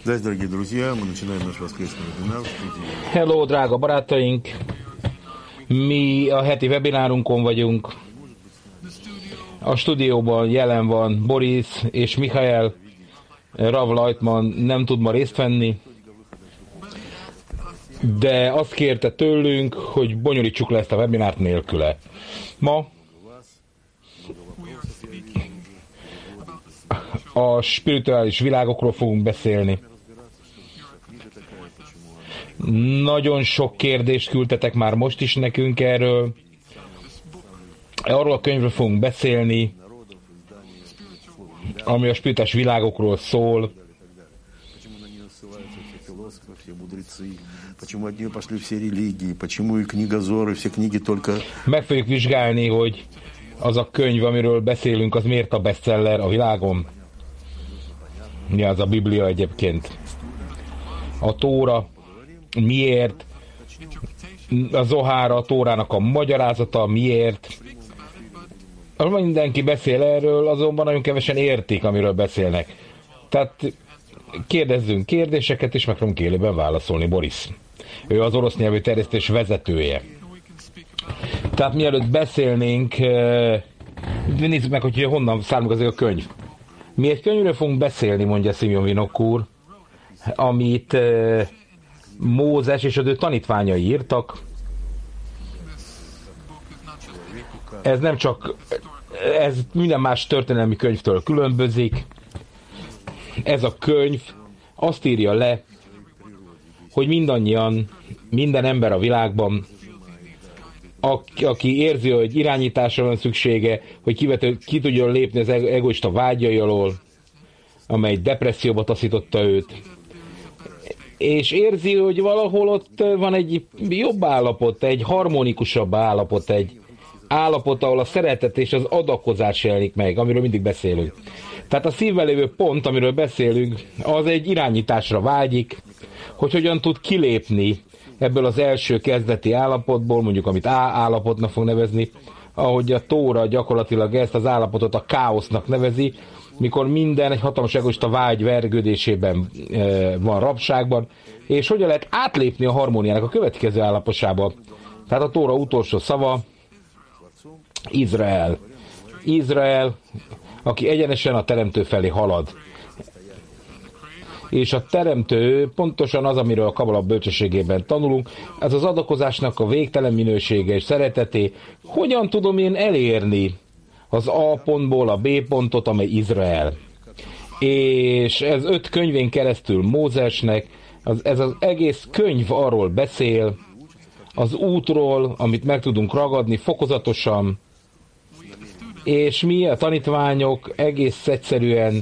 Hello, drága barátaink! Mi a heti webinárunkon vagyunk. A stúdióban jelen van Boris és Michael. Rav Leitman nem tud ma részt venni, de azt kérte tőlünk, hogy bonyolítsuk le ezt a webinárt nélküle. Ma a spirituális világokról fogunk beszélni. Nagyon sok kérdést küldtetek már most is nekünk erről. Arról a könyvről fogunk beszélni, ami a spirituális világokról szól. Meg fogjuk vizsgálni, hogy az a könyv, amiről beszélünk, az miért a bestseller a világon. Mi az a Biblia egyébként? A Tóra miért? A Zohár, a Tórának a magyarázata miért? Mindenki beszél erről, azonban nagyon kevesen értik, amiről beszélnek. Tehát kérdezzünk kérdéseket, és meg fogunk élőben válaszolni. Boris. Ő az orosz nyelvű terjesztés vezetője. Tehát mielőtt beszélnénk, nézzük meg, hogy honnan származik a könyv. Mi egy könyvről fogunk beszélni, mondja Szimjon Vinok úr, amit Mózes és az ő tanítványai írtak. Ez nem csak, ez minden más történelmi könyvtől különbözik. Ez a könyv azt írja le, hogy mindannyian, minden ember a világban, aki érzi, hogy irányításra van szüksége, hogy ki tudjon lépni az egoista vágyai alól, amely depresszióba taszította őt, és érzi, hogy valahol ott van egy jobb állapot, egy harmonikusabb állapot, egy állapot, ahol a szeretet és az adakozás jelenik meg, amiről mindig beszélünk. Tehát a szívvel lévő pont, amiről beszélünk, az egy irányításra vágyik, hogy hogyan tud kilépni ebből az első kezdeti állapotból, mondjuk amit A állapotnak fog nevezni, ahogy a Tóra gyakorlatilag ezt az állapotot a káosznak nevezi, mikor minden egy hatalmas egoista vágy vergődésében van, rabságban, és hogyan lehet átlépni a harmóniának a következő állapotába. Tehát a Tóra utolsó szava, Izrael. Izrael, aki egyenesen a Teremtő felé halad. És a Teremtő pontosan az, amiről a Kabala bölcsességében tanulunk, ez az adakozásnak a végtelen minősége és szereteté. Hogyan tudom én elérni az A pontból a B pontot, amely Izrael? És ez 5 könyvén keresztül Mózesnek, ez az egész könyv arról beszél, az útról, amit meg tudunk ragadni fokozatosan, és mi a tanítványok egész egyszerűen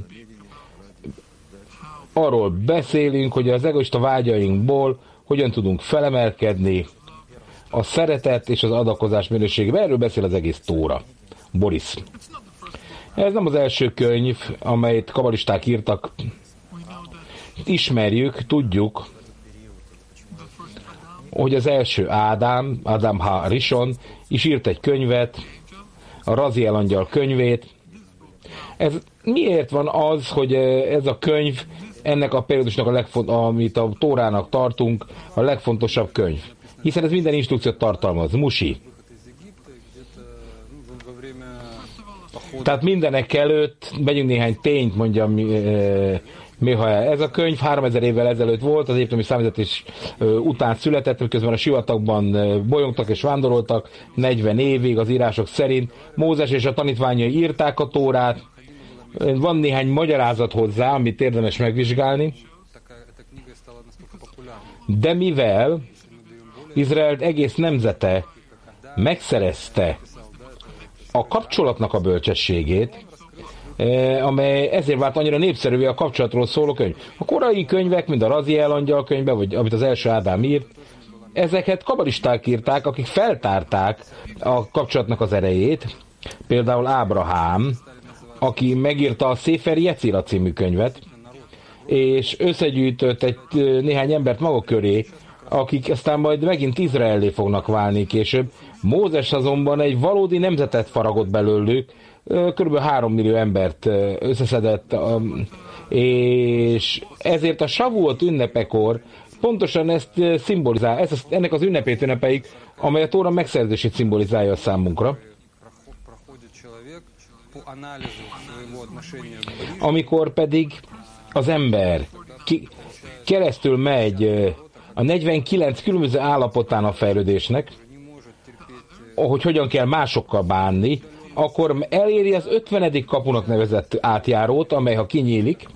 arról beszélünk, hogy az egoista vágyainkból hogyan tudunk felemelkedni a szeretet és az adakozás minőségében. Erről beszél az egész Tóra. Boris. Ez nem az első könyv, amelyet kabalisták írtak. Ismerjük, tudjuk, hogy az első Ádám H. Rishon is írt egy könyvet, a Raziel angyal könyvét. Ez miért van az, hogy ez a könyv ennek a periódusnak, amit a Tórának tartunk, a legfontosabb könyv? Hiszen ez minden instrukciót tartalmaz. Musi. Tehát mindenek előtt megyünk néhány tényt, mondja Michael. Ez a könyv 3000 évvel ezelőtt volt, az egyiptomi számízetés után született, miközben a sivatagban bolyongtak és vándoroltak 40 évig az írások szerint. Mózes és a tanítványai írták a Tórát. Van néhány magyarázat hozzá, amit érdemes megvizsgálni. De mivel Izrael egész nemzete megszerezte a kapcsolatnak a bölcsességét, amely ezért vált annyira népszerűvé a kapcsolatról szóló könyv. A korai könyvek, mint a Raziel angyal könyve, vagy amit az első Ádám írt, ezeket kabalisták írták, akik feltárták a kapcsolatnak az erejét. Például Ábrahám, aki megírta a Széfer Jecira című könyvet, és összegyűjtött egy néhány embert maga köré, akik aztán majd megint Izraellé fognak válni később. Mózes azonban egy valódi nemzetet faragott belőlük, kb. 3 millió embert összeszedett, és ezért a Shavuot ünnepekor pontosan ezt szimbolizál, ennek az ünnepét ünnepeik, amely a Tóra megszerzését szimbolizálja a számunkra. Amikor pedig az ember keresztül megy a 49 különböző állapotán a fejlődésnek, hogy hogyan kell másokkal bánni, akkor eléri az 50. kapunak nevezett átjárót, amely ha kinyílik,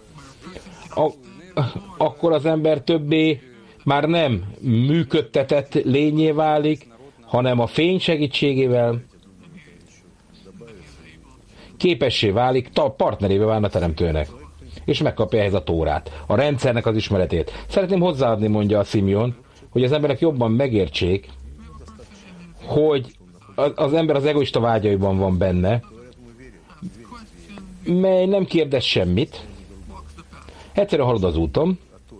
akkor az ember többé már nem működtetett lényé válik, hanem a fény segítségével képessé válik, partnerévé válna a teremtőnek, és megkapja ehhez a Tórát, a rendszernek az ismeretét. Szeretném hozzáadni, mondja a Simeon, hogy az emberek jobban megértsék, hogy az ember az egoista vágyaiban van benne, mely nem kérdez semmit, egyszerűen halad az úton.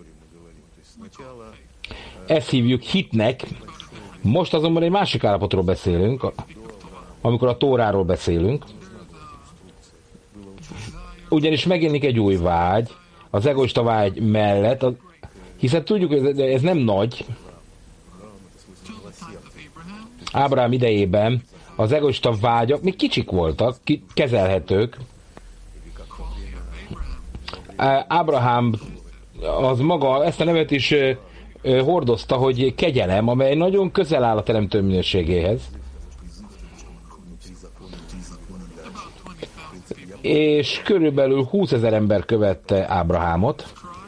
Ezt hívjuk hitnek. Most azonban egy másik állapotról beszélünk, amikor a Tóráról beszélünk. Ugyanis megjelenik egy új vágy, az egoista vágy mellett, hiszen tudjuk, hogy ez nem nagy. Ábrahám idejében az egoista vágyak még kicsik voltak, kezelhetők. Ábrahám az maga ezt a nevet is hordozta, hogy kegyelem, amely nagyon közel áll a teremtő minőségéhez. És körülbelül 20 000 ember követte Ábrahámot,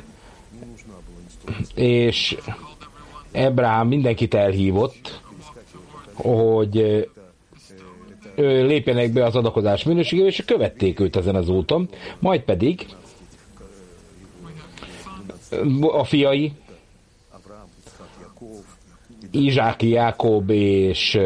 és Ábrahám mindenkit elhívott, hogy lépjenek be az adakozás minőségével, és követték őt ezen az úton, majd pedig a fiai, Izsák, Jákob és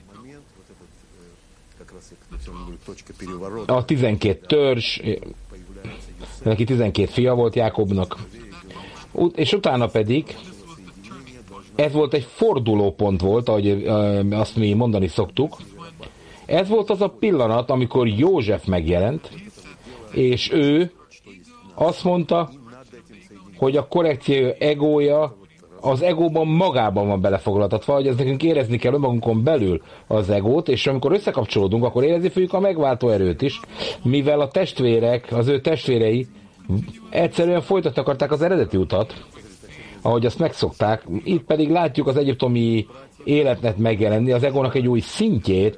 a 12 törzs, neki 12 fia volt Jákobnak, és utána pedig ez volt egy fordulópont volt, ahogy azt mi mondani szoktuk. Ez volt az a pillanat, amikor József megjelent, és ő azt mondta, hogy a korrekció egója az egóban magában van belefoglaltatva, hogy ez nekünk érezni kell önmagunkon belül az egót, és amikor összekapcsolódunk, akkor érezni fogjuk a megváltó erőt is, mivel a testvérek, az ő testvérei egyszerűen folytatni akarták az eredeti utat, ahogy azt megszokták. Itt pedig látjuk az egyiptomi életnek megjelenni, az egónak egy új szintjét,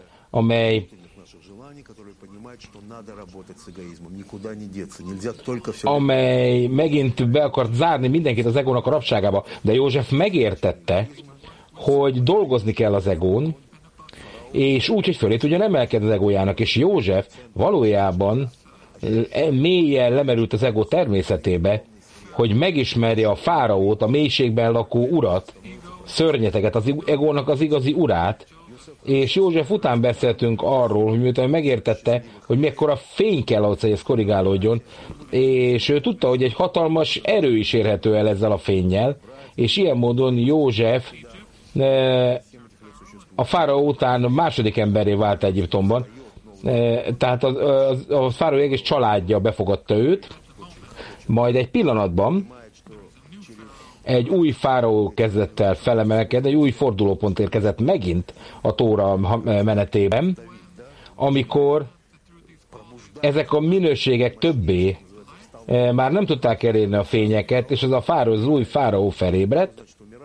amely megint be akart zárni mindenkit az egónak a rabságába, de József megértette, hogy dolgozni kell az egón, és úgy, hogy fölé tudjon emelkedni az egójának, és József valójában mélyen lemerült az egó természetébe, hogy megismerje a fáraót, a mélységben lakó urat, szörnyeteget, az egónak az igazi urát, és József után beszéltünk arról, hogy miután megértette, hogy mekkora fény kell ahhoz, hogy ez korrigálódjon, és ő tudta, hogy egy hatalmas erő is érhető el ezzel a fénnyel, és ilyen módon József a fáraó után második emberré vált Egyiptomban, tehát a fáraó egész családja befogadta őt, majd egy pillanatban egy új fáraó kezdett el felemelkedni, egy új fordulópont érkezett megint a Tóra menetében, amikor ezek a minőségek többé már nem tudták elérni a fényeket, és az új fáraó felébredt.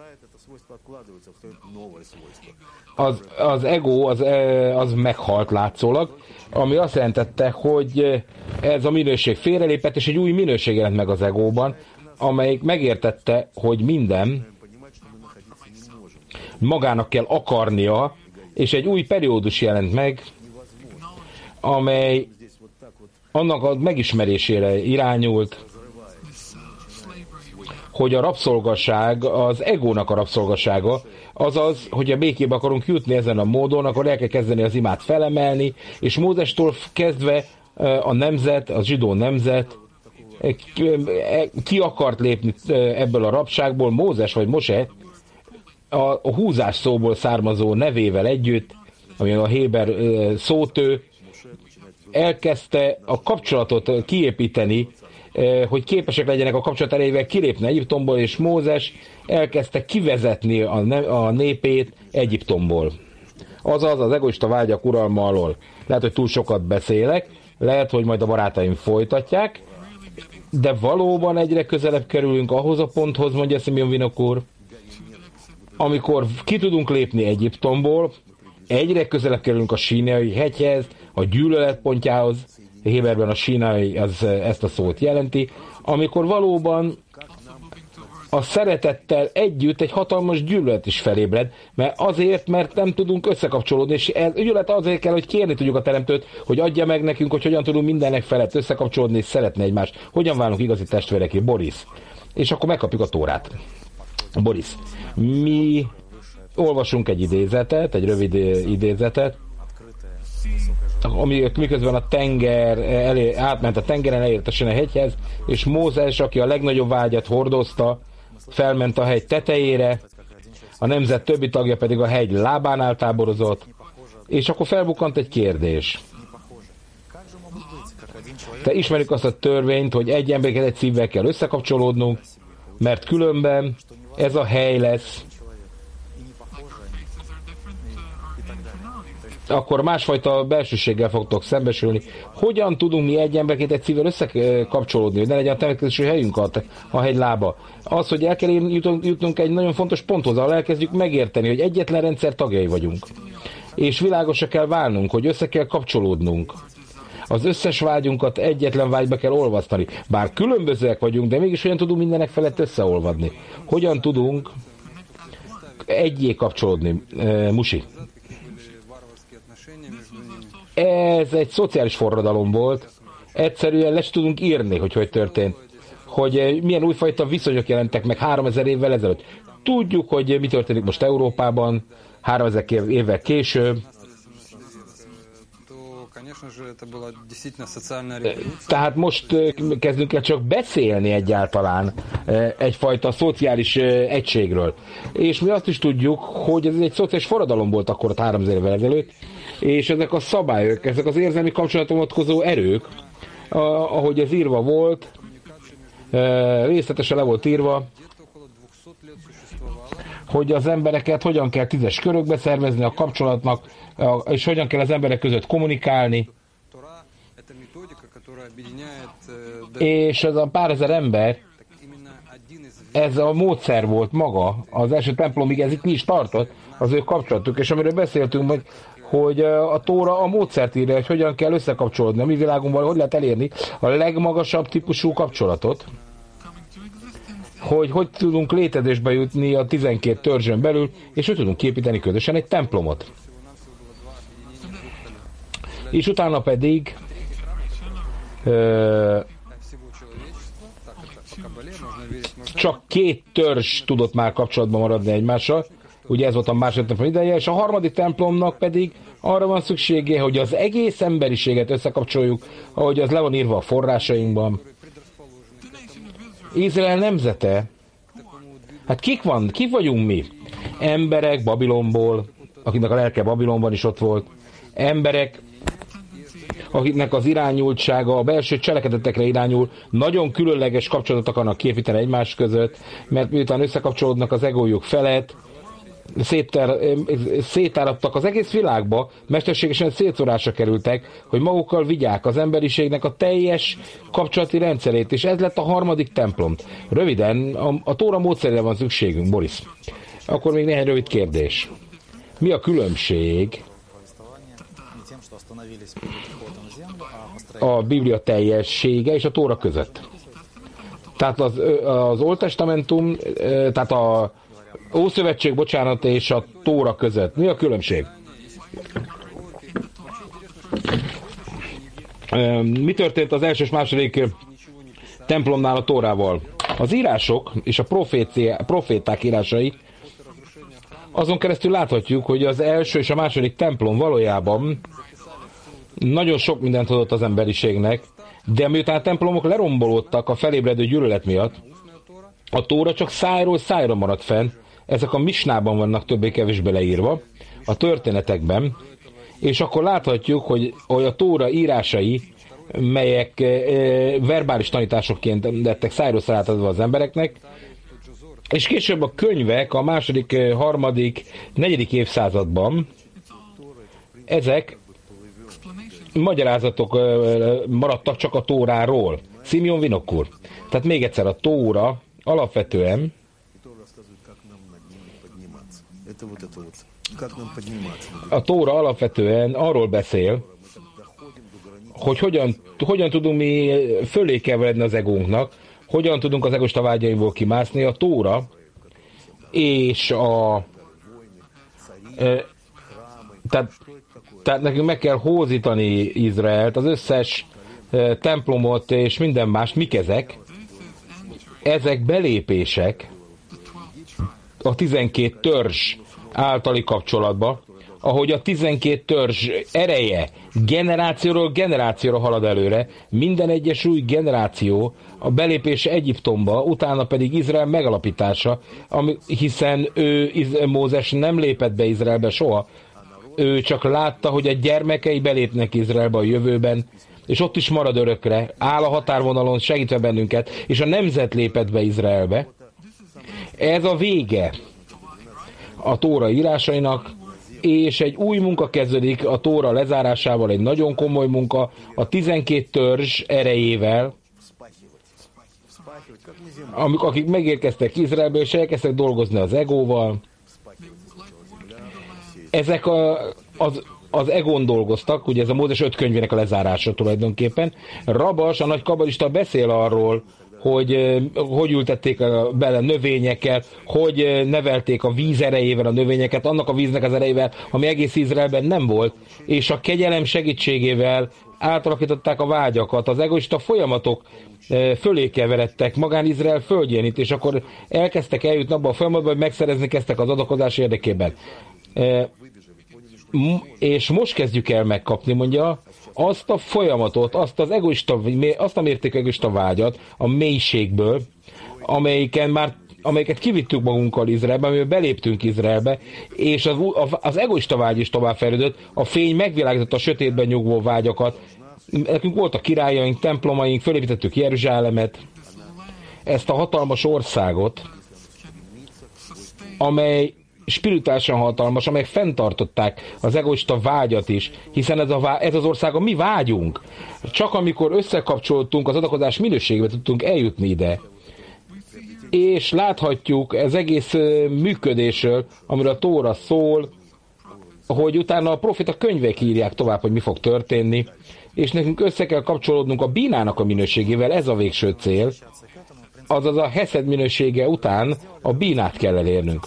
Az ego az meghalt látszólag, ami azt jelentette, hogy ez a minőség félrelépett, és egy új minőség jelent meg az egóban, amelyik megértette, hogy minden magának kell akarnia, és egy új periódus jelent meg, amely annak a megismerésére irányult, hogy a rabszolgaság az egónak a rabszolgasága, azaz, hogy a békébe akarunk jutni ezen a módon, akkor el kell kezdeni az imát felemelni, és Mózestól kezdve a nemzet, a zsidó nemzet ki akart lépni ebből a rabságból, Mózes vagy Mose, a húzás szóból származó nevével együtt, ami a héber szótő, elkezdte a kapcsolatot kiépíteni, hogy legyenek a kapcsolat erejével kilépni Egyiptomból, és Mózes elkezdte kivezetni a népét Egyiptomból. Azaz az egoista vágyak uralma alól. Lehet, hogy túl sokat beszélek, lehet, hogy majd a barátaim folytatják, de valóban egyre közelebb kerülünk ahhoz a ponthoz, mondja Simeon Winok úr, amikor ki tudunk lépni Egyiptomból, egyre közelebb kerülünk a Sínai hegyhez, a gyűlölet pontjához, Héberben a Sínai az ezt a szót jelenti, amikor valóban a szeretettel együtt egy hatalmas gyűlölet is felébred, mert nem tudunk összekapcsolódni, és ez gyűlölet azért kell, hogy kérni tudjuk a Teremtőt, hogy adja meg nekünk, hogy hogyan tudunk mindennek felett összekapcsolódni és szeretni egymást. Hogyan válunk igazi testvéreké, Boris? És akkor megkapjuk a Tórát. Boris, mi olvasunk egy idézetet, egy rövid idézetet, miközben a tenger átment a tengeren, elért a Sinai hegyhez, és Mózes, aki a legnagyobb vágyat hordozta, felment a hegy tetejére, a nemzet többi tagja pedig a hegy lábánál táborozott, és akkor felbukkant egy kérdés. Te ismerjük azt a törvényt, hogy egy embereket egy szívvel kell összekapcsolódnunk, mert különben ez a hely lesz, akkor másfajta belsőséggel fogtok szembesülni. Hogyan tudunk mi egy emberként egy szívvel összekapcsolódni, hogy ne legyen a temetkezési helyünk a hegy lába? Az, hogy el kell jutnunk egy nagyon fontos ponthoz, ahol elkezdjük megérteni, hogy egyetlen rendszer tagjai vagyunk. És világosra kell válnunk, hogy össze kell kapcsolódnunk. Az összes vágyunkat egyetlen vágyba kell olvasztani. Bár különbözőek vagyunk, de mégis hogyan tudunk mindenek felett összeolvadni? Hogyan tudunk egyé kapcsolódni? Musi. Ez egy szociális forradalom volt. Egyszerűen le tudunk írni, hogy történt. Hogy milyen újfajta viszonyok jelentek meg 3000 évvel ezelőtt. Tudjuk, hogy mi történik most Európában, 3000 évvel később. Tehát most kezdünk el csak beszélni egyáltalán egyfajta szociális egységről. És mi azt is tudjuk, hogy ez egy szociális forradalom volt akkor 3000 évvel ezelőtt, és ezek a szabályok, ezek az érzelmi kapcsolaton vonatkozó erők, ahogy ez írva volt, részletesen le volt írva, hogy az embereket hogyan kell 10-es körökbe szervezni a kapcsolatnak, és hogyan kell az emberek között kommunikálni. És ez a pár ezer ember, ez a módszer volt maga, az első templomig ez itt is tartott, az ő kapcsolatuk, és amiről beszéltünk, hogy a Tóra a módszert írja, hogy hogyan kell összekapcsolódni a mi világunkban, hogy lehet elérni a legmagasabb típusú kapcsolatot, hogy tudunk létezésbe jutni a 12 törzsön belül, és hogy tudunk képíteni közösen egy templomot. És utána pedig csak 2 törzs tudott már kapcsolatban maradni egymással, ugye ez volt a második templom ideje, és a harmadik templomnak pedig arra van szüksége, hogy az egész emberiséget összekapcsoljuk, ahogy az le van írva a forrásainkban. Izrael nemzete, hát kik vagyunk mi? Emberek Babilonból, akiknek a lelke Babilonban is ott volt, emberek, akiknek az irányultsága a belső cselekedetekre irányul, nagyon különleges kapcsolatot akarnak képíteni egymás között, mert miután összekapcsolódnak az egójuk felett, szétáradtak az egész világba, mesterségesen szétszórásra kerültek, hogy magukkal vigyák az emberiségnek a teljes kapcsolati rendszerét, és ez lett a harmadik templom. Röviden, a Tóra módszerére van szükségünk, Boris. Akkor még néhány rövid kérdés. Mi a különbség a Biblia teljessége és a Tóra között? Tehát az Old Testamentum, tehát a Ószövetség, bocsánat, és a Tóra között. Mi a különbség? Mi történt az első és második templomnál a Tórával? Az írások és a proféták írásai, azon keresztül láthatjuk, hogy az első és a második templom valójában nagyon sok mindent adott az emberiségnek, de miután a templomok lerombolódtak a felébredő gyűlölet miatt, a Tóra csak szájról szájra maradt fenn. Ezek a misnában vannak többé-kevésbé leírva, a történetekben, és akkor láthatjuk, hogy a Tóra írásai, melyek verbális tanításokként lettek szájról átadva az embereknek, és később a könyvek a második, harmadik, negyedik évszázadban ezek magyarázatok maradtak csak a Tóráról. Simeon Winokur. Tehát még egyszer, a Tóra alapvetően arról beszél, hogy hogyan tudunk mi fölé keveredni az egónknak, hogyan tudunk az egoista vágyaimból kimászni. A Tóra és tehát nekünk meg kell hózítani Izraelt, az összes templomot és minden más. Mik ezek? Ezek belépések a 12 törzs általi kapcsolatba, ahogy a 12 törzs ereje generációról generációra halad előre, minden egyes új generáció a belépése Egyiptomba, utána pedig Izrael megalapítása, hiszen Mózes nem lépett be Izraelbe soha, ő csak látta, hogy a gyermekei belépnek Izraelbe a jövőben, és ott is marad örökre, áll a határvonalon, segítve bennünket, és a nemzet lépett be Izraelbe. Ez a vége a Tóra írásainak, és egy új munka kezdődik a Tóra lezárásával, egy nagyon komoly munka, a 12 törzs erejével, akik megérkeztek Izraelbe, és elkezdtek dolgozni az egóval. Ezek az egón dolgoztak, ugye ez a Mózes 5 könyvének a lezárása tulajdonképpen. Rabas, a nagy kabalista beszél arról, hogy ültették bele növényekkel, hogy nevelték a víz erejével a növényeket, annak a víznek az erejével, ami egész Izraelben nem volt, és a kegyelem segítségével átalakították a vágyakat, az egoista folyamatok fölé keveredtek magán Izrael földjén itt, és akkor elkezdtek eljutni abba a folyamatba, hogy megszerezni kezdtek az adakozás érdekében. És most kezdjük el megkapni, mondja, azt a folyamatot, azt a mértékű egoista vágyat a mélységből, amelyeket kivittük magunkkal Izraelbe, amivel beléptünk Izraelbe, és az egoista vágy is továbbfejlődött, a fény megvilágította a sötétben nyugvó vágyakat. Nekünk voltak királyaink, templomaink, fölépítettük Jeruzsálemet, ezt a hatalmas országot, amely spirituálisan hatalmas, amelyek fenntartották az egoista vágyat is, hiszen ez az ország a mi vágyunk. Csak amikor összekapcsoltunk, az adakozás minőségbe tudtunk eljutni ide. És láthatjuk az egész működésről, amiről a Tóra szól, hogy utána a proféta könyvek írják tovább, hogy mi fog történni, és nekünk össze kell kapcsolódnunk a bínának a minőségével, ez a végső cél, azaz a heszed minősége után a bínát kell elérnünk.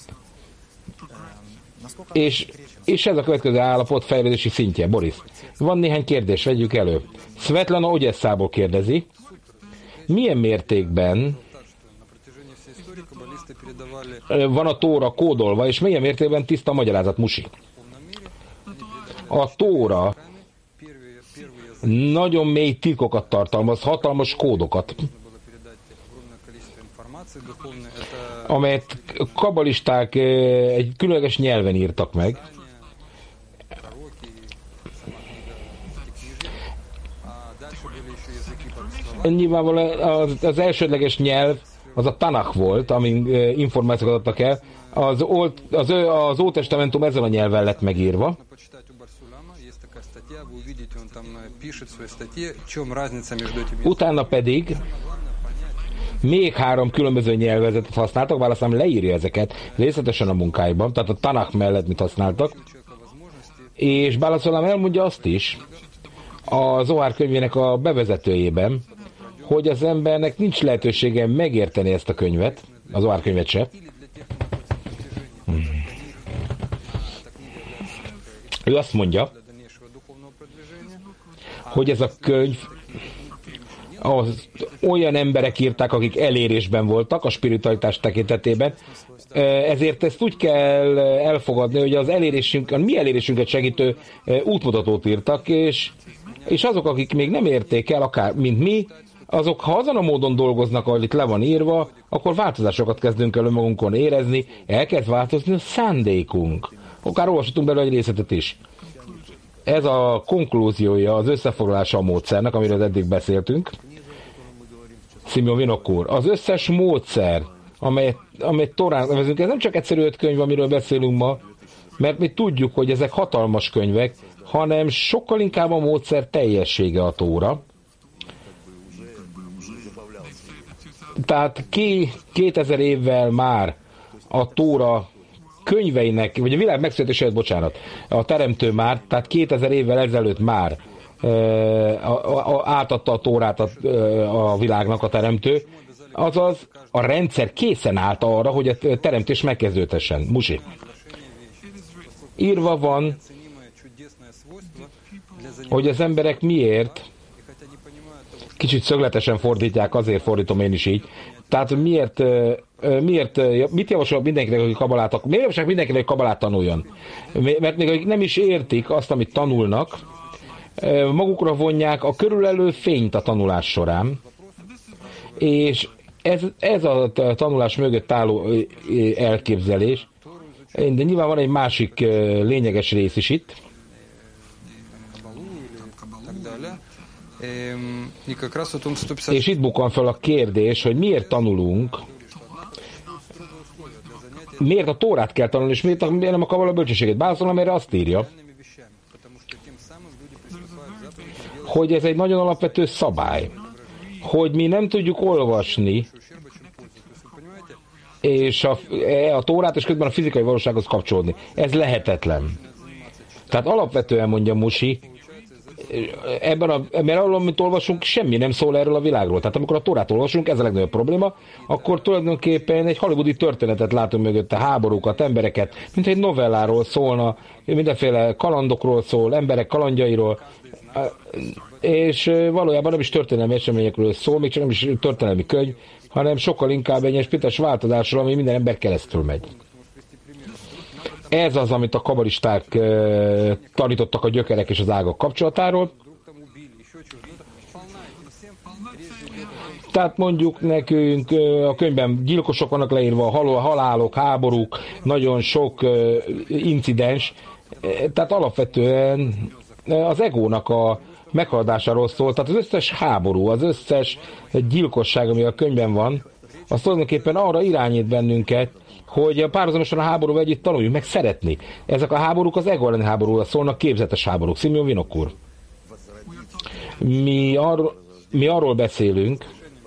És ez a következő állapot fejlődési szintje. Boris, van néhány kérdés, vegyük elő. Svetlana Ogyesszából kérdezi, milyen mértékben van a Tóra kódolva, és milyen mértékben tiszta a magyarázat, Musi? A Tóra nagyon mély titkokat tartalmaz, hatalmas kódokat, amelyet kabalisták egy különleges nyelven írtak meg. Nyilvánvalóan az elsődleges nyelv az a Tanakh volt, amin információkat adtak el. Az Ótestamentum ezen a nyelven lett megírva. Utána pedig még 3 különböző nyelvezetet használtak, választám leírja ezeket részletesen a munkáiban, tehát a Tanakh mellett mit használtak. És Bálaszolám elmondja azt is, a Zohár könyvének a bevezetőjében, hogy az embernek nincs lehetősége megérteni ezt a könyvet, a Zohár könyvet se. Ő azt mondja, hogy ez a könyv olyan emberek írták, akik elérésben voltak a spiritualitás tekintetében, ezért ezt úgy kell elfogadni, hogy az elérésünk, a mi elérésünket segítő útmutatót írtak, és azok, akik még nem érték el, akár mint mi, azok, ha azon a módon dolgoznak, ahogy itt le van írva, akkor változásokat kezdünk el önmagunkon érezni, elkezd változni a szándékunk. Akár olvashatunk belőle egy részletet is. Ez a konklúziója, az összefoglalása a módszernek, amiről eddig beszéltünk. Simeon Winnock úr, az összes módszer, amelyet Tórán nevezünk, ez nem csak egyszerű 5 könyv, amiről beszélünk ma, mert mi tudjuk, hogy ezek hatalmas könyvek, hanem sokkal inkább a módszer teljessége a Tóra. Tehát 2000 évvel már a Tóra könyveinek, vagy a világ megszületéséhez, bocsánat, a teremtő már, tehát 2000 évvel ezelőtt már átadta a Tórát a világnak a teremtő, azaz a rendszer készen állt arra, hogy a teremtés megkezdődhessen. Musi. Írva van, hogy az emberek miért, kicsit szögletesen fordítják, azért fordítom én is így, tehát mit javasol mindenkinek, hogy kabalát, miért javasolják mindenkinek, hogy kabalát tanuljon? Mert még akik nem is értik azt, amit tanulnak, magukra vonják a körülelő fényt a tanulás során, és ez a tanulás mögött álló elképzelés, de nyilván van egy másik lényeges rész is itt, és itt bukkan fel a kérdés, hogy miért tanulunk, miért a Tórát kell tanulni, és miért nem a kabala bölcsességet. Válaszolom, erre azt írja, hogy ez egy nagyon alapvető szabály, hogy mi nem tudjuk olvasni és a Tórát, és közben a fizikai valósághoz kapcsolódni. Ez lehetetlen. Tehát alapvetően, mondja Musi, mert arról, amit olvasunk, semmi nem szól erről a világról. Tehát amikor a Tórát olvasunk, ez a legnagyobb probléma, akkor tulajdonképpen egy hollywoodi történetet látunk mögötte, háborúkat, embereket, mint egy novelláról szólna, mindenféle kalandokról szól, emberek kalandjairól, és valójában nem is történelmi eseményekről szól, még csak nem is történelmi könyv, hanem sokkal inkább egy spirites változásról, ami minden ember keresztül megy. Ez az, amit a kabalisták tanítottak a gyökerek és az ágak kapcsolatáról. Tehát mondjuk nekünk a könyvben gyilkosok vannak leírva, halálok, háborúk, nagyon sok incidens. Tehát alapvetően az egónak a meghaladásáról szól. Tehát az összes háború, az összes gyilkosság, ami a könyvben van, az tulajdonképpen arra irányít bennünket, hogy párhuzamosan a háborúval együtt tanuljunk meg szeretni. Ezek a háborúk az ego elleni háborúra szólnak, képzetes háborúk. Simeon Winnock úr. Mi arról beszélünk,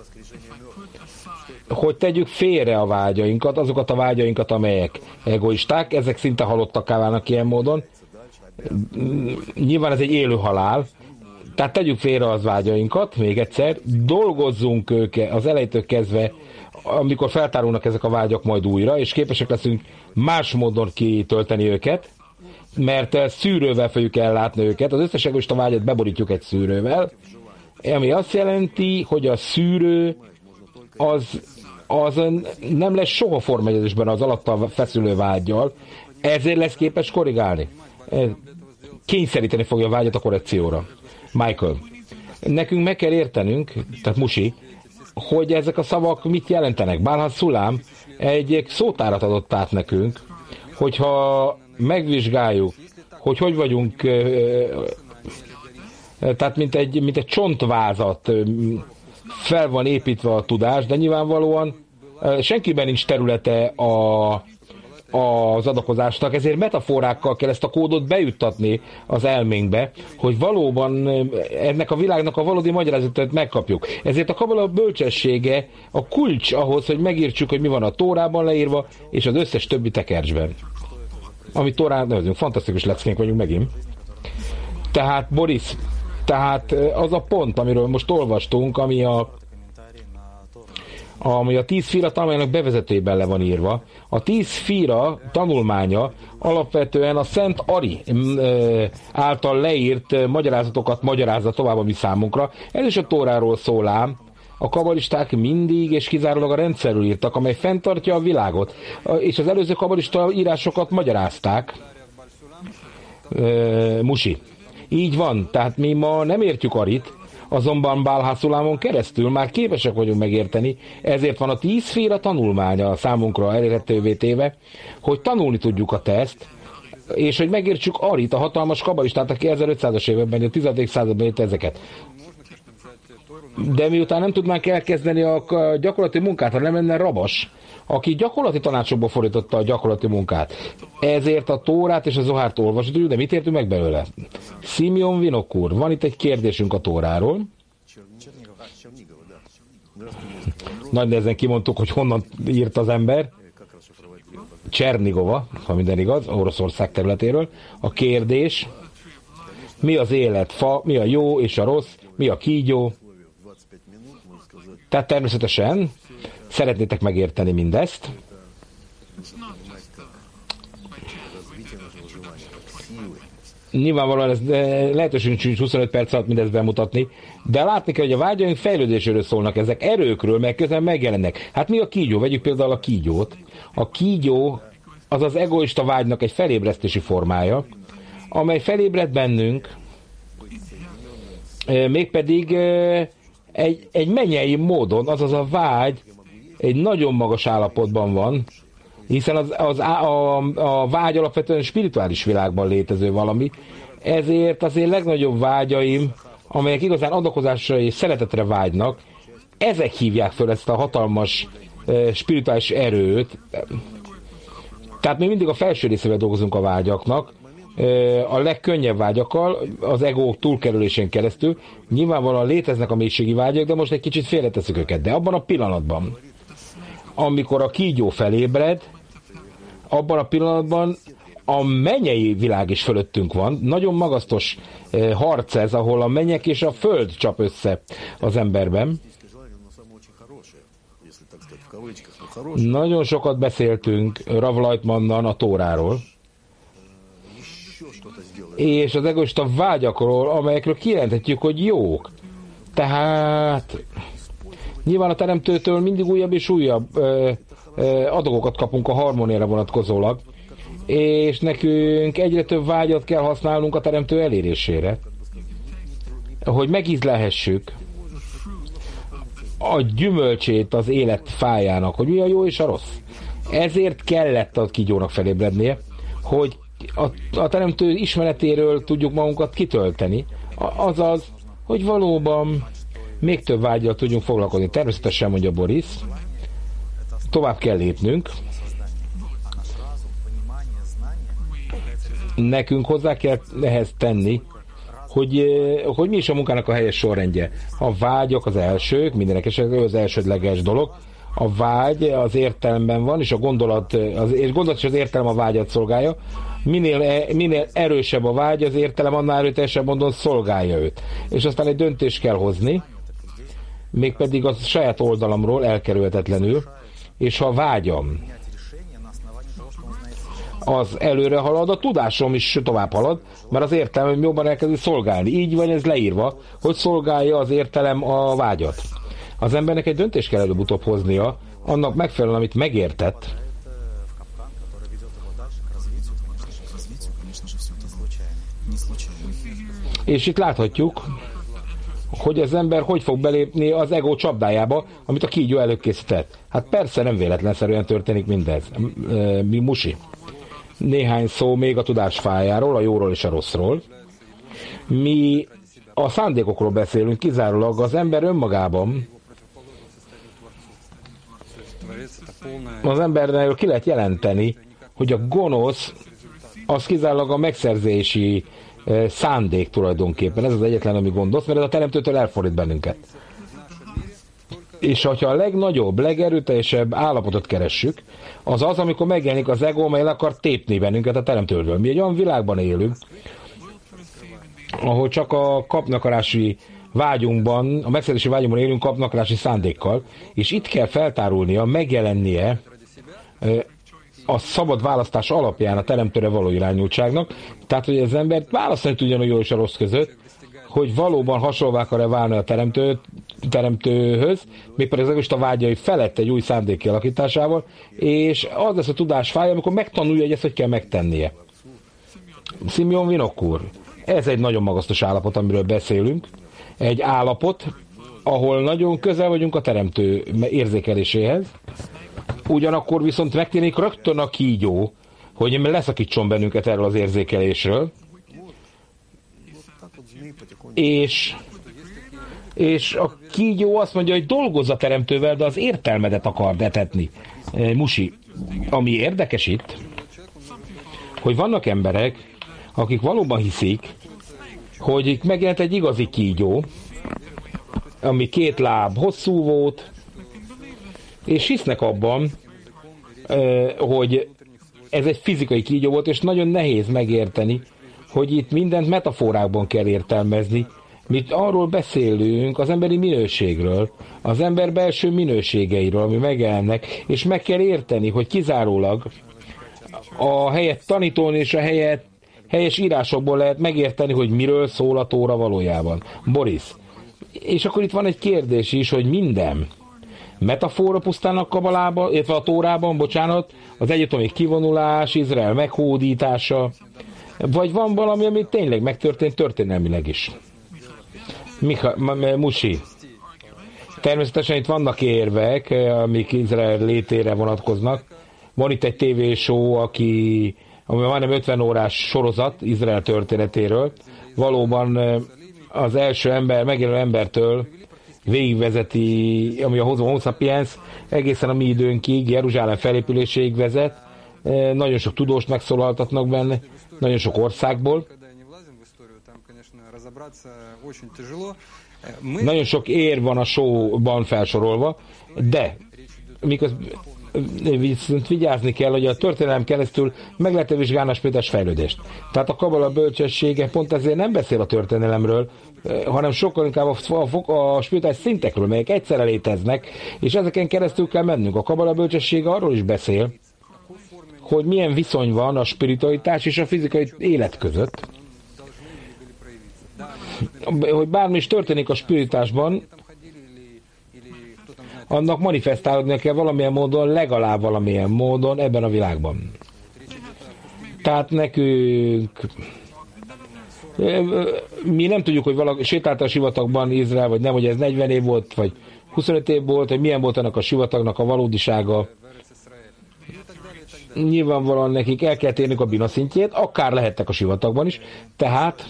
hogy tegyük félre a vágyainkat, azokat a vágyainkat, amelyek egoisták, ezek szinte halottakká válnak ilyen módon. Nyilván ez egy élő halál, tehát tegyük félre az vágyainkat, még egyszer, dolgozzunk őket az elejétől kezdve, amikor feltárulnak ezek a vágyak majd újra, és képesek leszünk más módon kitölteni őket, mert szűrővel fogjuk ellátni őket, az összes egoista vágyat beborítjuk egy szűrővel, ami azt jelenti, hogy a szűrő az nem lesz soha formegyezésben az alatta feszülő vággyal, ezért lesz képes korrigálni. Kényszeríteni fogja a vágyat a korrekcióra. Michael, nekünk meg kell értenünk, tehát Musi, hogy ezek a szavak mit jelentenek. Bálhaz Szulám egy szótárat adott át nekünk, hogyha megvizsgáljuk, hogy vagyunk, tehát mint egy csontvázat fel van építve a tudás, de nyilvánvalóan senkiben nincs területe az adakozásnak, ezért metaforákkal kell ezt a kódot bejuttatni az elménkbe, hogy valóban ennek a világnak a valódi magyarázatot megkapjuk. Ezért a kabala bölcsessége a kulcs ahhoz, hogy megértsük, hogy mi van a Tórában leírva, és az összes többi tekercsben. Amit Tórán nevezünk, fantasztikus leckénk vagyunk megint. Tehát Boris, az a pont, amiről most olvastunk, ami a 10 fira tanulmánynak bevezetőjében le van írva. A 10 fira tanulmánya alapvetően a Szent Ari által leírt magyarázatokat magyarázza tovább a mi számunkra. Ez is a Tóráról szól ám. A kabalisták mindig és kizárólag a rendszerről írtak, amely fenntartja a világot. És az előző kabalista írásokat magyarázták. Musi. Így van, tehát mi ma nem értjük Arit, azonban Bálhaz Szulámon keresztül már képesek vagyunk megérteni, ezért van a 10 féle tanulmánya számunkra elérhetővé téve, hogy tanulni tudjuk a teszt, És hogy megértsük Arit, a hatalmas kabalistát, aki 1500-as években, a 10. században írt ezeket. De miután nem tudnánk elkezdeni a gyakorlati munkát, ha nem lenne Rabas, aki gyakorlati tanácsokba fordította a gyakorlati munkát. Ezért a Tórát és a Zohárt olvasni, de mit értünk meg belőle? Simeon Vinok úr, van itt egy kérdésünk a Tóráról. Nagy nehezen kimondtuk, hogy honnan írt az ember. Csernigova, ha minden igaz, Oroszország területéről. A kérdés, mi az élet fa, mi a jó és a rossz, mi a kígyó. Tehát természetesen szeretnétek megérteni mindezt. Nyilvánvalóan ez lehetőségünk sincs 25 perc alatt mindezt bemutatni, de látni kell, hogy a vágyaink fejlődéséről szólnak ezek, erőkről, meg közben megjelennek. Hát mi a kígyó? Vegyük például a kígyót. A kígyó az az egoista vágynak egy felébresztési formája, amely felébred bennünk, mégpedig egy mennyei módon, azaz a vágy egy nagyon magas állapotban van, hiszen a vágy alapvetően spirituális világban létező valami, ezért az én legnagyobb vágyaim, amelyek igazán adakozásra és szeretetre vágynak, ezek hívják föl ezt a hatalmas spirituális erőt. Tehát mi mindig a felső részével dolgozunk a vágyaknak, a legkönnyebb vágyakkal, az ego túlkerülésén keresztül. Nyilvánvalóan léteznek a mélységi vágyak, de most egy kicsit félreteszük őket. De abban a pillanatban, amikor a kígyó felébred, abban a pillanatban a mennyei világ is fölöttünk van. Nagyon magasztos harc ez, ahol a mennyek és a föld csap össze az emberben. Nagyon sokat beszéltünk Rav Leitmannal a Tóráról, és az egoista vágyakról, amelyekről kijelenthetjük, hogy jók. Tehát nyilván a Teremtőtől mindig újabb és újabb adagokat kapunk a harmóniára vonatkozólag, és nekünk egyre több vágyat kell használnunk a Teremtő elérésére, hogy megízlelhessük a gyümölcsét az élet fájának, hogy mi a jó és a rossz. Ezért kellett a kígyónak felébrednie, hogy a Teremtő ismeretéről tudjuk magunkat kitölteni, azaz, hogy valóban még több vágyal tudjunk foglalkozni. Természetesen, mondja Boris, tovább kell lépnünk. Nekünk hozzá kell ehhez tenni, hogy mi is a munkának a helyes sorrendje. A vágyak az elsők, mindenek esetben az elsődleges dolog. A vágy az értelemben van, és a gondolat és az értelem a vágyat szolgálja. Minél erősebb a vágy, az értelem annál erőteljesebb módon szolgálja őt. És aztán egy döntést kell hozni, mégpedig a saját oldalamról elkerülhetetlenül, és ha a vágyam az előre halad, a tudásom is tovább halad, mert az értelem jobban elkezdi szolgálni. Így van ez leírva, hogy szolgálja az értelem a vágyat. Az embernek egy döntést kell előbb-utóbb hoznia, annak megfelelően, amit megértett, és itt láthatjuk, hogy az ember hogy fog belépni az ego csapdájába, amit a kígyó előkészített. Hát persze nem véletlenszerűen történik mindez. Mi musi. Néhány szó még a tudás fájáról, a jóról és a rosszról. Mi a szándékokról beszélünk, kizárólag az ember önmagában. Az emberről ki lehet jelenteni, hogy a gonosz az kizárólag a megszerzési szándék tulajdonképpen. Ez az egyetlen, ami gondosz, mert ez a Teremtőtől elfordít bennünket. És ha a legnagyobb, legerőteljesebb állapotot keressük, az az, amikor megjelenik az ego, amely le akar tépni bennünket a Teremtőről. Mi egy olyan világban élünk, ahol csak a kapnakarási vágyunkban, a megszerzési vágyunkban élünk kapnakarási szándékkal, és itt kell feltárulnia, megjelennie a szabad választás alapján a Teremtőre való irányultságnak, tehát hogy az ember választani tudjon a jó és a rossz között, hogy valóban hasonlóvá akar-e válni a teremtőhöz, mégpedig az egoista vágyai felett egy új szándék kialakításával, és az lesz a tudás fája, amikor megtanulja, hogy ezt hogy kell megtennie. Simeon Vinok úr, ez egy nagyon magasztos állapot, amiről beszélünk. Egy állapot, ahol nagyon közel vagyunk a Teremtő érzékeléséhez, ugyanakkor viszont megtérnék rögtön a kígyó, hogy leszakítson bennünket erről az érzékelésről, és a kígyó azt mondja, hogy dolgozz a teremtővel, de az értelmedet akard etetni. Musi, ami érdekes itt, hogy vannak emberek, akik valóban hiszik, hogy itt megjelent egy igazi kígyó, ami 2 láb hosszú volt, és hisznek abban, hogy ez egy fizikai kígyó volt, és nagyon nehéz megérteni, hogy itt mindent metaforákban kell értelmezni. Mi arról beszélünk, az emberi minőségről, az ember belső minőségeiről, ami megjelennek, és meg kell érteni, hogy kizárólag a helyet tanítón és a helyes írásokból lehet megérteni, hogy miről szól a Tóra valójában. Boris. És akkor itt van egy kérdés is, hogy minden metafora pusztán a Kabalában, illetve a Tórában, bocsánat, az egyetemi kivonulás, Izrael meghódítása, vagy van valami, ami tényleg megtörtént történelmileg is. Musi. Természetesen itt vannak érvek, amik Izrael létére vonatkoznak. Van itt egy TV-show, ami majdnem 50 órás sorozat Izrael történetéről. Valóban az első megjelenő embertől végigvezeti, ami a Homo sapiens, egészen a mi időnkig, Jeruzsálem felépüléséig vezet. Nagyon sok tudóst megszólaltatnak benne, nagyon sok országból. Nagyon sok ér van a showban felsorolva, de viszont vigyázni kell, hogy a történelem keresztül meg lehet vizsgálni a spirituális fejlődést. Tehát a kabala bölcsessége pont ezért nem beszél a történelemről, hanem sokkal inkább a spirituális szintekről, melyek egyszerre léteznek, és ezeken keresztül kell mennünk. A kabala bölcsessége arról is beszél, hogy milyen viszony van a spiritualitás és a fizikai élet között. Hogy bármi is történik a spiritásban, annak manifestálódnia kell valamilyen módon, legalább valamilyen módon ebben a világban. Tehát nekünk mi nem tudjuk, hogy valaki sétált a sivatagban Izrael, vagy nem, hogy ez 40 év volt, vagy 25 év volt, hogy milyen volt annak a sivatagnak a valódisága. Nyilvánvalóan nekik el kell térnünk a bina szintjét, akár lehettek a sivatagban is, tehát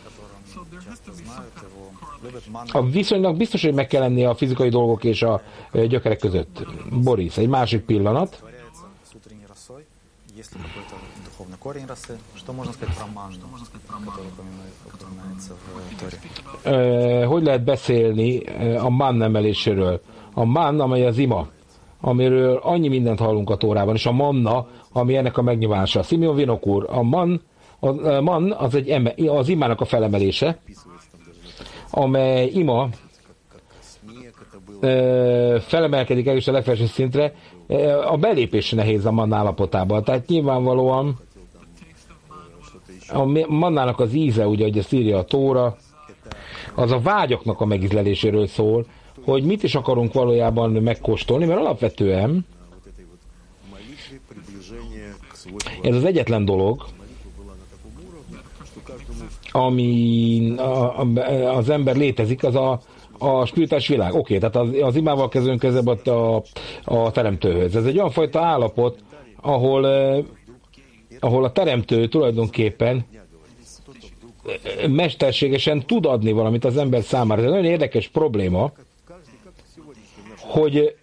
a viszonynak biztos, hogy meg kell lennie a fizikai dolgok és a gyökerek között. Boris, egy másik pillanat. Hogy lehet beszélni a man emeléséről? A man, amely az ima, amiről annyi mindent hallunk a Tórában, és a manna, ami ennek a megnyilvánása. Simeon Vinok úr, a man az az imának a felemelése, amely ima felemelkedik egész a legfelső szintre, a belépés nehéz a manna állapotában. Tehát nyilvánvalóan a mannának az íze, ugye, hogy ezt írja a Tóra, az a vágyaknak a megízleléséről szól, hogy mit is akarunk valójában megkóstolni, mert alapvetően ez az egyetlen dolog, ami az ember létezik, az a spirituális világ. Oké, tehát az imával kezdünk közelebb a teremtőhöz. Ez egy olyan fajta állapot, ahol a teremtő tulajdonképpen mesterségesen tud adni valamit az ember számára. Ez egy nagyon érdekes probléma, hogy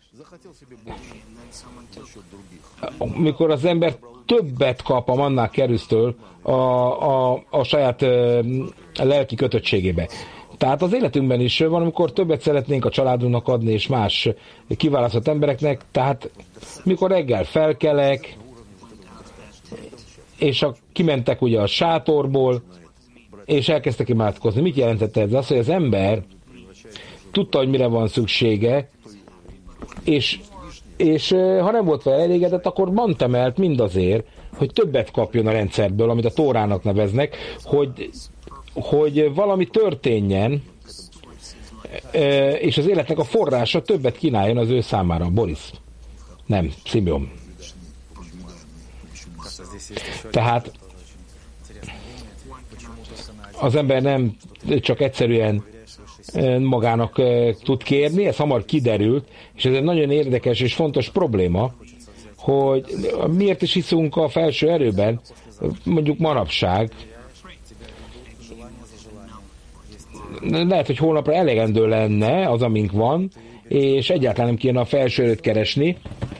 mikor az ember többet kap a mannák keresztül a saját lelki kötöttségébe. Tehát az életünkben is van, amikor többet szeretnénk a családunknak adni, és más kiválasztott embereknek, tehát mikor reggel felkelek, és kimentek ugye a sátorból, és elkezdtek imádkozni. Mit jelentette ez? Az, hogy az ember tudta, hogy mire van szüksége, és ha nem volt vele elégedett, akkor mant emelt mindazért, hogy többet kapjon a rendszerből, amit a Tórának neveznek, hogy valami történjen, és az életnek a forrása többet kínáljon az ő számára. Boris. Nem, Simeon. Tehát az ember nem csak egyszerűen magának tud kérni, ez hamar kiderült, és ez egy nagyon érdekes és fontos probléma, hogy miért is hiszünk a felső erőben, mondjuk manapság. Lehet, hogy holnapra elegendő lenne az, amink van, és egyáltalán nem kéne a felső erőt keresni.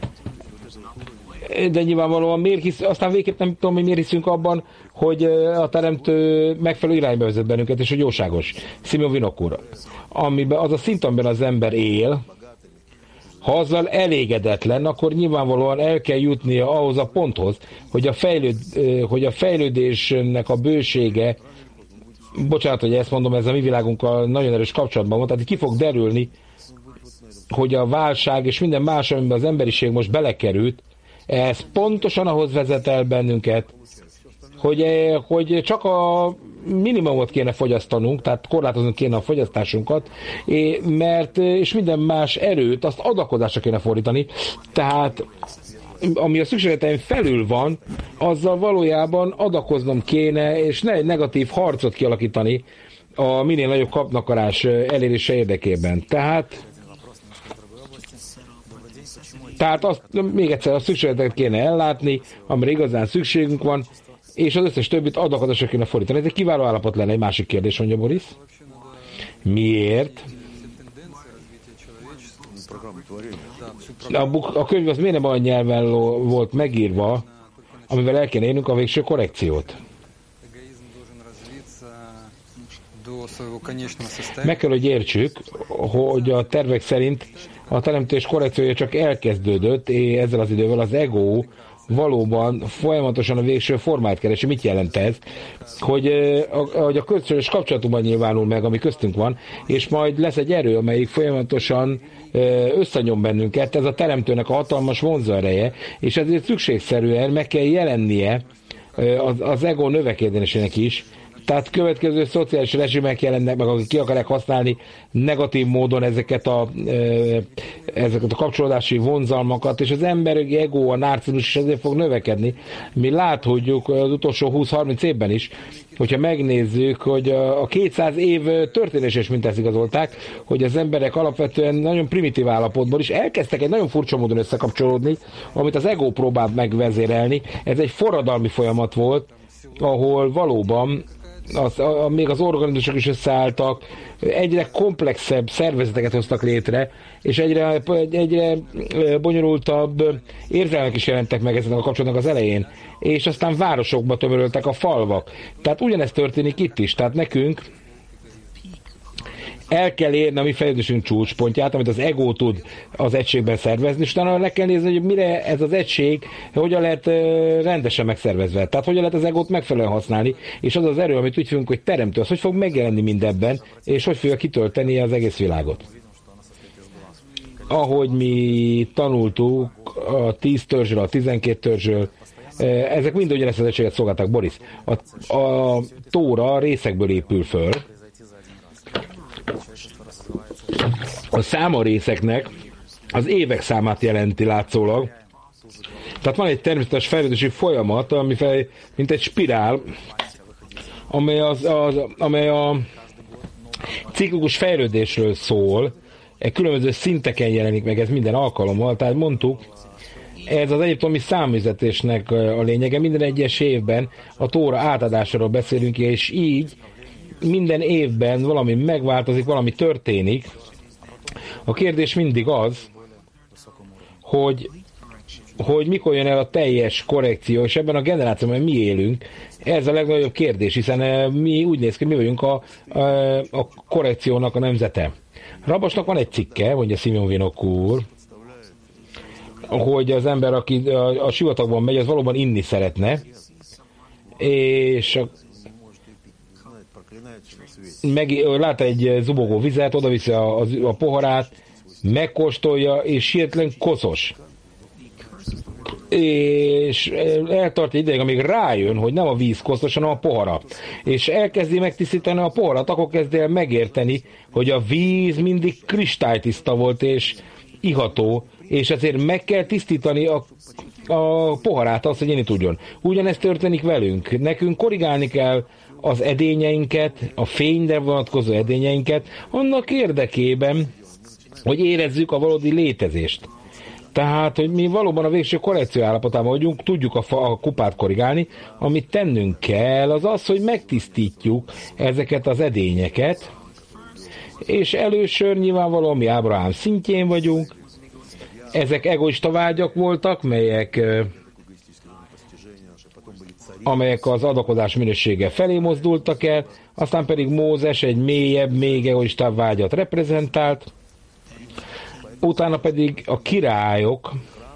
De nyilvánvalóan aztán végképp nem tudom, hogy miért hiszünk abban, hogy a teremtő megfelelő irányba vezet bennünket, és hogy jóságos. Simeon Winnock úr, amiben az a szint, amiben az ember él, ha azzal elégedetlen, akkor nyilvánvalóan el kell jutnia ahhoz a ponthoz, hogy a fejlődésnek a bősége, bocsánat, hogy ezt mondom, ez a mi világunkkal nagyon erős kapcsolatban van, tehát ki fog derülni, hogy a válság és minden más, amiben az emberiség most belekerült, ez pontosan ahhoz vezet el bennünket, hogy csak a minimumot kéne fogyasztanunk, tehát korlátoznunk kéne a fogyasztásunkat, és minden más erőt azt adakozásra kéne fordítani, tehát ami a szükségleteim felül van, azzal valójában adakoznom kéne, és ne egy negatív harcot kialakítani a minél nagyobb kapnakarás elérése érdekében. Tehát azt, még egyszer a szükségleteket kéne ellátni, amire igazán szükségünk van, és az összes többit adakozásra kéne fordítani. Ez egy kiváló állapot lenne. Egy másik kérdés, mondja Boris. Miért? A könyv az miért nem olyan nyelven volt megírva, amivel el kéne érnünk a végső korrekciót? Meg kell, hogy értsük, hogy a tervek szerint a teremtés korrekciója csak elkezdődött, és ezzel az idővel az ego valóban folyamatosan a végső formát keresi. Mit jelent ez? Hogy a közös kapcsolatunkban nyilvánul meg, ami köztünk van, és majd lesz egy erő, amelyik folyamatosan összenyom bennünket, ez a teremtőnek a hatalmas vonzóereje, és ezért szükségszerűen meg kell jelennie az ego növekedésének is. Tehát következő szociális rezsimek jelennek meg, akik ki akarják használni negatív módon ezeket a kapcsolódási vonzalmakat, és az emberi ego, a narcizmus is ezért fog növekedni. Mi láthatjuk az utolsó 20-30 évben is, hogyha megnézzük, hogy a 200 év történés is mint ezt igazolták, hogy az emberek alapvetően nagyon primitív állapotból is elkezdtek egy nagyon furcsa módon összekapcsolódni, amit az ego próbált megvezérelni. Ez egy forradalmi folyamat volt, ahol valóban még az organizmusok is összeálltak, egyre komplexebb szervezeteket hoztak létre, és egyre bonyolultabb érzelmek is jelentek meg ezen a kapcsolatnak az elején, és aztán városokba tömöröltek a falvak. Tehát ugyanezt történik itt is, tehát nekünk el kell érni a mi fejlődésünk csúcspontját, amit az ego tud az egységben szervezni, és utána le kell nézni, hogy mire ez az egység, hogyan lehet rendesen megszervezve. Tehát hogyan lehet az egót megfelelően használni, és az az erő, amit úgy fogunk, hogy teremtő, az hogy fog megjelenni mindebben, és hogy fogja kitölteni az egész világot. Ahogy mi tanultuk a 10 törzsről, a 12 törzsről, ezek mind ugyanezt az egységet szolgálták, Boris. A tóra részekből épül föl. A száma részeknek az évek számát jelenti látszólag. Tehát van egy természetes fejlődési folyamat, ami mint egy spirál, amely a ciklikus fejlődésről szól, különböző szinteken jelenik meg ez minden alkalommal, tehát mondtuk, ez az egyiptomi számüzetésnek a lényege, minden egyes évben a tóra átadásáról beszélünk, és így minden évben valami megváltozik, valami történik. A kérdés mindig az, hogy mikor jön el a teljes korrekció, és ebben a generációban mi élünk, ez a legnagyobb kérdés, hiszen mi úgy néz ki, mi vagyunk a korrekciónak a nemzete. Rabosnak van egy cikke, mondja Simeon Winnock úr, hogy az ember, aki a sivatagban megy, az valóban inni szeretne, és lát egy zubogó vizet, oda viszi a poharát, megkóstolja, és hirtelen koszos. És eltart egy ideig, amíg rájön, hogy nem a víz koszos, hanem a pohara. És elkezdi megtisztítani a poharat, akkor kezdi el megérteni, hogy a víz mindig kristálytiszta volt, és iható, és ezért meg kell tisztítani a poharát, azt, hogy inni tudjon. Ugyanezt történik velünk. Nekünk korrigálni kell az edényeinket, a fényre vonatkozó edényeinket, annak érdekében, hogy érezzük a valódi létezést. Tehát, hogy mi valóban a végső korrekció állapotában vagyunk, tudjuk a kupát korrigálni, amit tennünk kell, az az, hogy megtisztítjuk ezeket az edényeket, és először nyilvánvalóan mi Ábrahám szintjén vagyunk, ezek egoista vágyak voltak, amelyek az adakozás minősége felé mozdultak el, aztán pedig Mózes egy mélyebb, még egoistább vágyat reprezentált, utána pedig a királyok,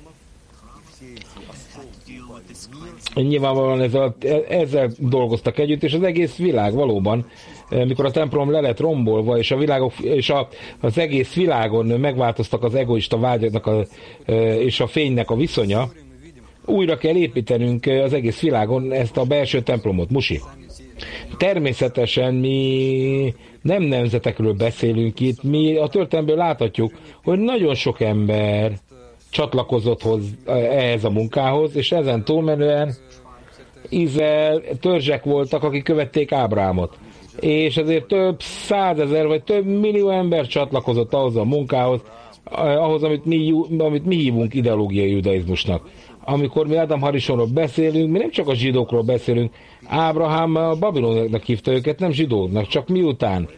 nyilvánvalóan ezzel dolgoztak együtt, és az egész világ valóban, mikor a templom le lett rombolva, és az egész világon megváltoztak az egoista vágyaknak és a fénynek a viszonya, újra kell építenünk az egész világon ezt a belső templomot, Musi. Természetesen mi nem nemzetekről beszélünk itt, mi a történelmből láthatjuk, hogy nagyon sok ember csatlakozott ehhez a munkához, és ezen túlmenően Izrael törzsek voltak, akik követték Ábrahámot. És ezért több százezer vagy több millió ember csatlakozott ahhoz a munkához, ahhoz, amit mi hívunk ideológiai judaizmusnak. Amikor mi Adam Harisonról beszélünk, mi nem csak a zsidókról beszélünk, Ábrahám a babilonoknak hívta őket, nem zsidóknak, csak miután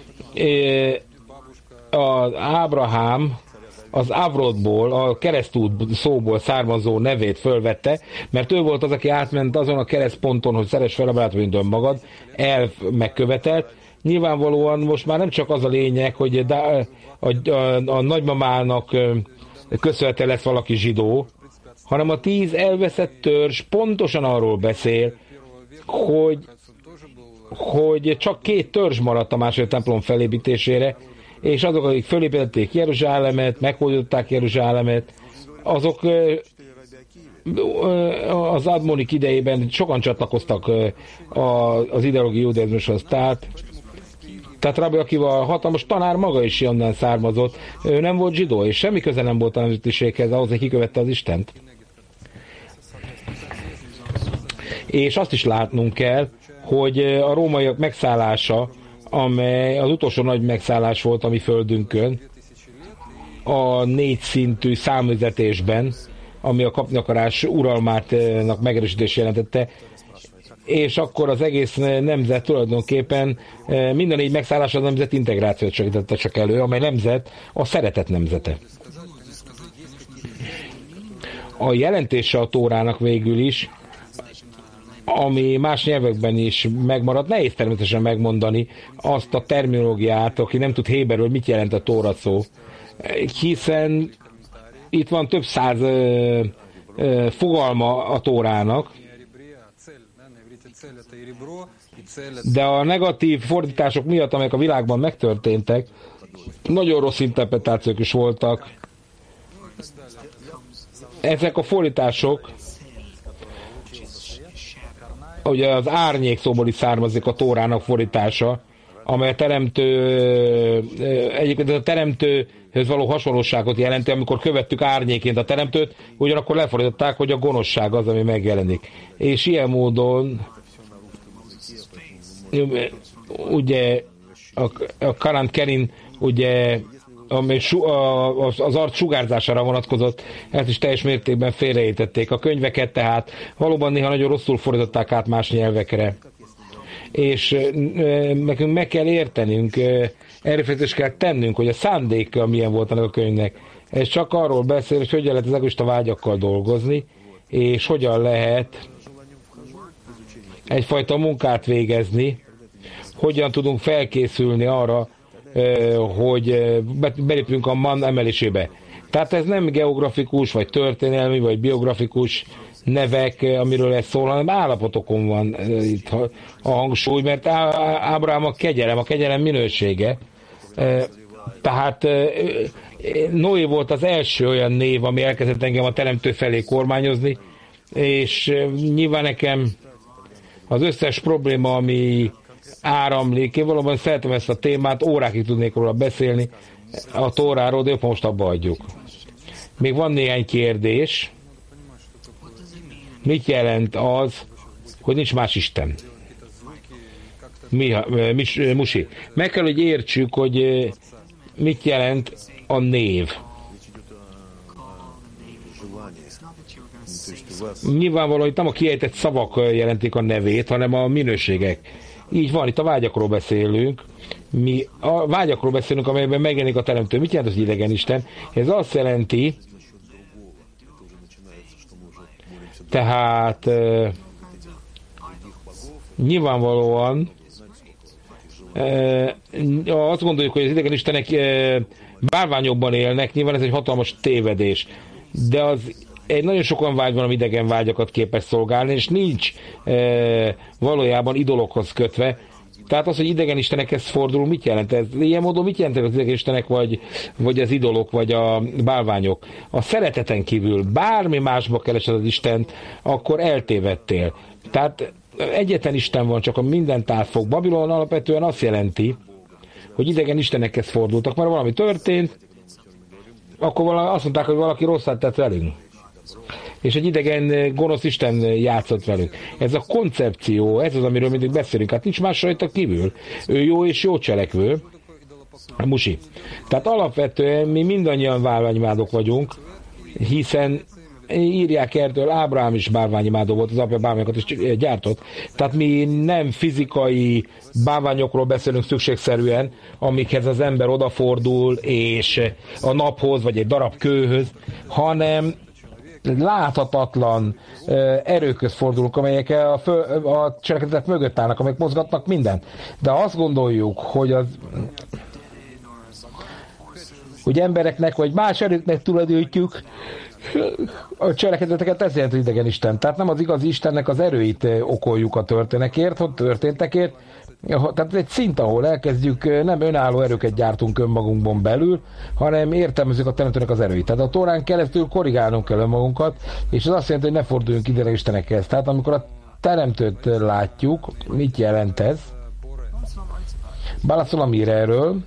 az Ábrahám az Avrodból, a keresztút szóból származó nevét fölvette, mert ő volt az, aki átment azon a keresztponton, hogy szeress fel a barátodat, mint önmagad, megkövetelt. Nyilvánvalóan most már nem csak az a lényeg, hogy a nagymamának köszönhető lesz valaki zsidó, hanem a 10 elveszett törzs pontosan arról beszél, hogy csak 2 törzs maradt a második templom felépítésére, és azok, akik fölépítették Jeruzsálemet, meghódították Jeruzsálemet, azok az admonik idejében sokan csatlakoztak az ideológiai judaizmushoz. Tehát Rabbi Akiva, a hatalmas tanár maga is onnan származott, ő nem volt zsidó, és semmi köze nem volt a nemzetiséghez, ahhoz, hogy kikövette az Istent. És azt is látnunk kell, hogy a rómaiak megszállása, amely az utolsó nagy megszállás volt a mi földünkön, a 4 szintű számüzetésben, ami a kapnakarás uralmának megerősítését jelentette, és akkor az egész nemzet tulajdonképpen minden 4 megszállás a nemzet integrációt segítette csak elő, amely nemzet a szeretet nemzete. A jelentése a Tórának végül is, ami más nyelvekben is megmaradt, nehéz természetesen megmondani azt a terminológiát, aki nem tud héberül, mit jelent a Tóra szó, hiszen itt van több száz fogalma a Tórának, de a negatív fordítások miatt, amelyek a világban megtörténtek, nagyon rossz interpretációk is voltak. Ezek a fordítások, ugye az árnyék szóból is származik a Tórának fordítása, amely a egyébként a teremtőhöz való hasonlóságot jelenti, amikor követtük árnyéként a teremtőt, ugyanakkor lefordították, hogy a gonoszság az, ami megjelenik. És ilyen módon ugye a Karant Kerin ugye az arc sugárzására vonatkozott, ezt is teljes mértékben félreértették. A könyveket tehát valóban néha nagyon rosszul fordították át más nyelvekre. És nekünk meg kell értenünk, erőfeszítést kell tennünk, hogy a szándéka milyen volt ennek a könyvnek. Ez csak arról beszél, hogy hogyan lehet az egoista vágyakkal dolgozni, és hogyan lehet egyfajta munkát végezni, hogyan tudunk felkészülni arra, hogy belépünk a man emelésébe. Tehát ez nem geografikus, vagy történelmi, vagy biografikus nevek, amiről ez szól, hanem állapotokon van itt a hangsúly, mert Ábrahám a kegyelem minősége. Tehát Noé volt az első olyan név, ami elkezdett engem a teremtő felé kormányozni, és nyilván nekem az összes probléma, ami áramlik, én valóban szeretem ezt a témát, órákig tudnék róla beszélni a Tóráról, de most abba adjuk. Még van néhány kérdés. Mit jelent az, hogy nincs más Isten? Musi. Meg kell, hogy értsük, hogy mit jelent a név. Nyilvánvalóan itt nem a kiejtett szavak jelentik a nevét, hanem a minőségek. Így van, itt a vágyakról beszélünk. Mi a vágyakról beszélünk, amelyben megjelenik a teremtő. Mit jelent az idegen Isten? Ez azt jelenti, tehát nyilvánvalóan azt gondoljuk, hogy az idegen istenek bálványokban élnek, nyilván ez egy hatalmas tévedés. De az egy nagyon sokan vágy van, ami idegen vágyakat képes szolgálni, és nincs valójában idolokhoz kötve. Tehát az, hogy idegen istenekhez fordulunk, mit jelent ez? Ilyen módon mit jelentek az idegen istenek, vagy az idolok, vagy a bálványok? A szereteten kívül bármi másba keresed az Istent, akkor eltévedtél. Tehát egyetlen Isten van, csak a mindent átfog. Babilon alapvetően azt jelenti, hogy idegen istenekhez fordultak, mert valami történt, akkor azt mondták, hogy valaki rosszat tett velünk. És egy idegen, gonosz Isten játszott velük. Ez a koncepció, ez az, amiről mindig beszélünk. Hát nincs más rajta kívül. Ő jó és jó cselekvő. Musi. Tehát alapvetően mi mindannyian bálványimádók vagyunk, hiszen írják erről, Ábrahám is bálványimádó volt, az apja bálványokat is gyártott. Tehát mi nem fizikai bálványokról beszélünk szükségszerűen, amikhez az ember odafordul, és a naphoz, vagy egy darab kőhöz, hanem láthatatlan erőköz fordulunk, amelyek a cselekedetek mögött állnak, amelyek mozgatnak mindent. De azt gondoljuk, hogy embereknek, vagy más erőknek tulajdonítjuk a cselekedeteket, ez jelent, hogy idegen Isten. Tehát nem az igazi Istennek az erőit okoljuk a történekért, hogy történtekért. Tehát egy szint, ahol elkezdjük, nem önálló erőket gyártunk önmagunkban belül, hanem értelmezzük a teremtőnek az erőit. Tehát a Tórán keresztül korrigálnunk kell önmagunkat, és ez azt jelenti, hogy ne forduljunk idegen Istenekhez. Tehát amikor a teremtőt látjuk, mit jelent ez? Válaszol a mire erről.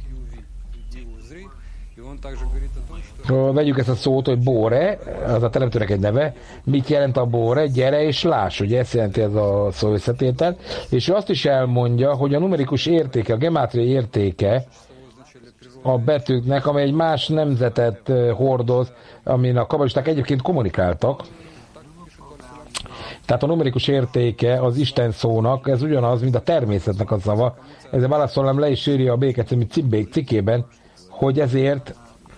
Vegyük ezt a szót, hogy bóre, az a teremtőnek egy neve. Mit jelent a bóre? Gyere és láss, ugye ezt jelenti ez a szó összetétel. És ő azt is elmondja, hogy a numerikus értéke, a gemátriai értéke a betűknek, amely egy más nemzetet hordoz, amin a kabalisták egyébként kommunikáltak. Tehát a numerikus értéke az Isten szónak, ez ugyanaz, mint a természetnek a szava. Ezzel válaszolom, le is írja a Béke című cikkében, hogy ezért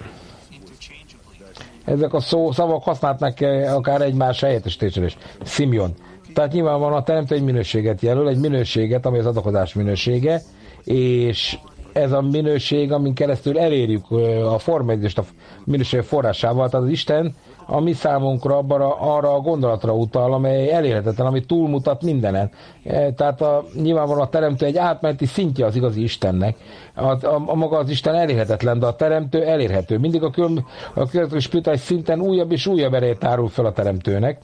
ezek a szavak használhatnak akár egymás helyettesítésre is. Simeon. Tehát nyilvánvalóan a teremtő egy minőséget jelöl, egy minőséget, ami az adakozás minősége, és ez a minőség, amin keresztül elérjük a formálódást a minőség forrásával, tehát az Isten a mi számunkra arra a gondolatra utal, amely elérhetetlen, ami túlmutat mindenen. Tehát nyilvánvalóan a teremtő egy átmeneti szintje az igazi Istennek. A maga az Isten elérhetetlen, de a teremtő elérhető. Mindig a különböző spirituális szinten újabb és újabb erejét tárul fel a teremtőnek.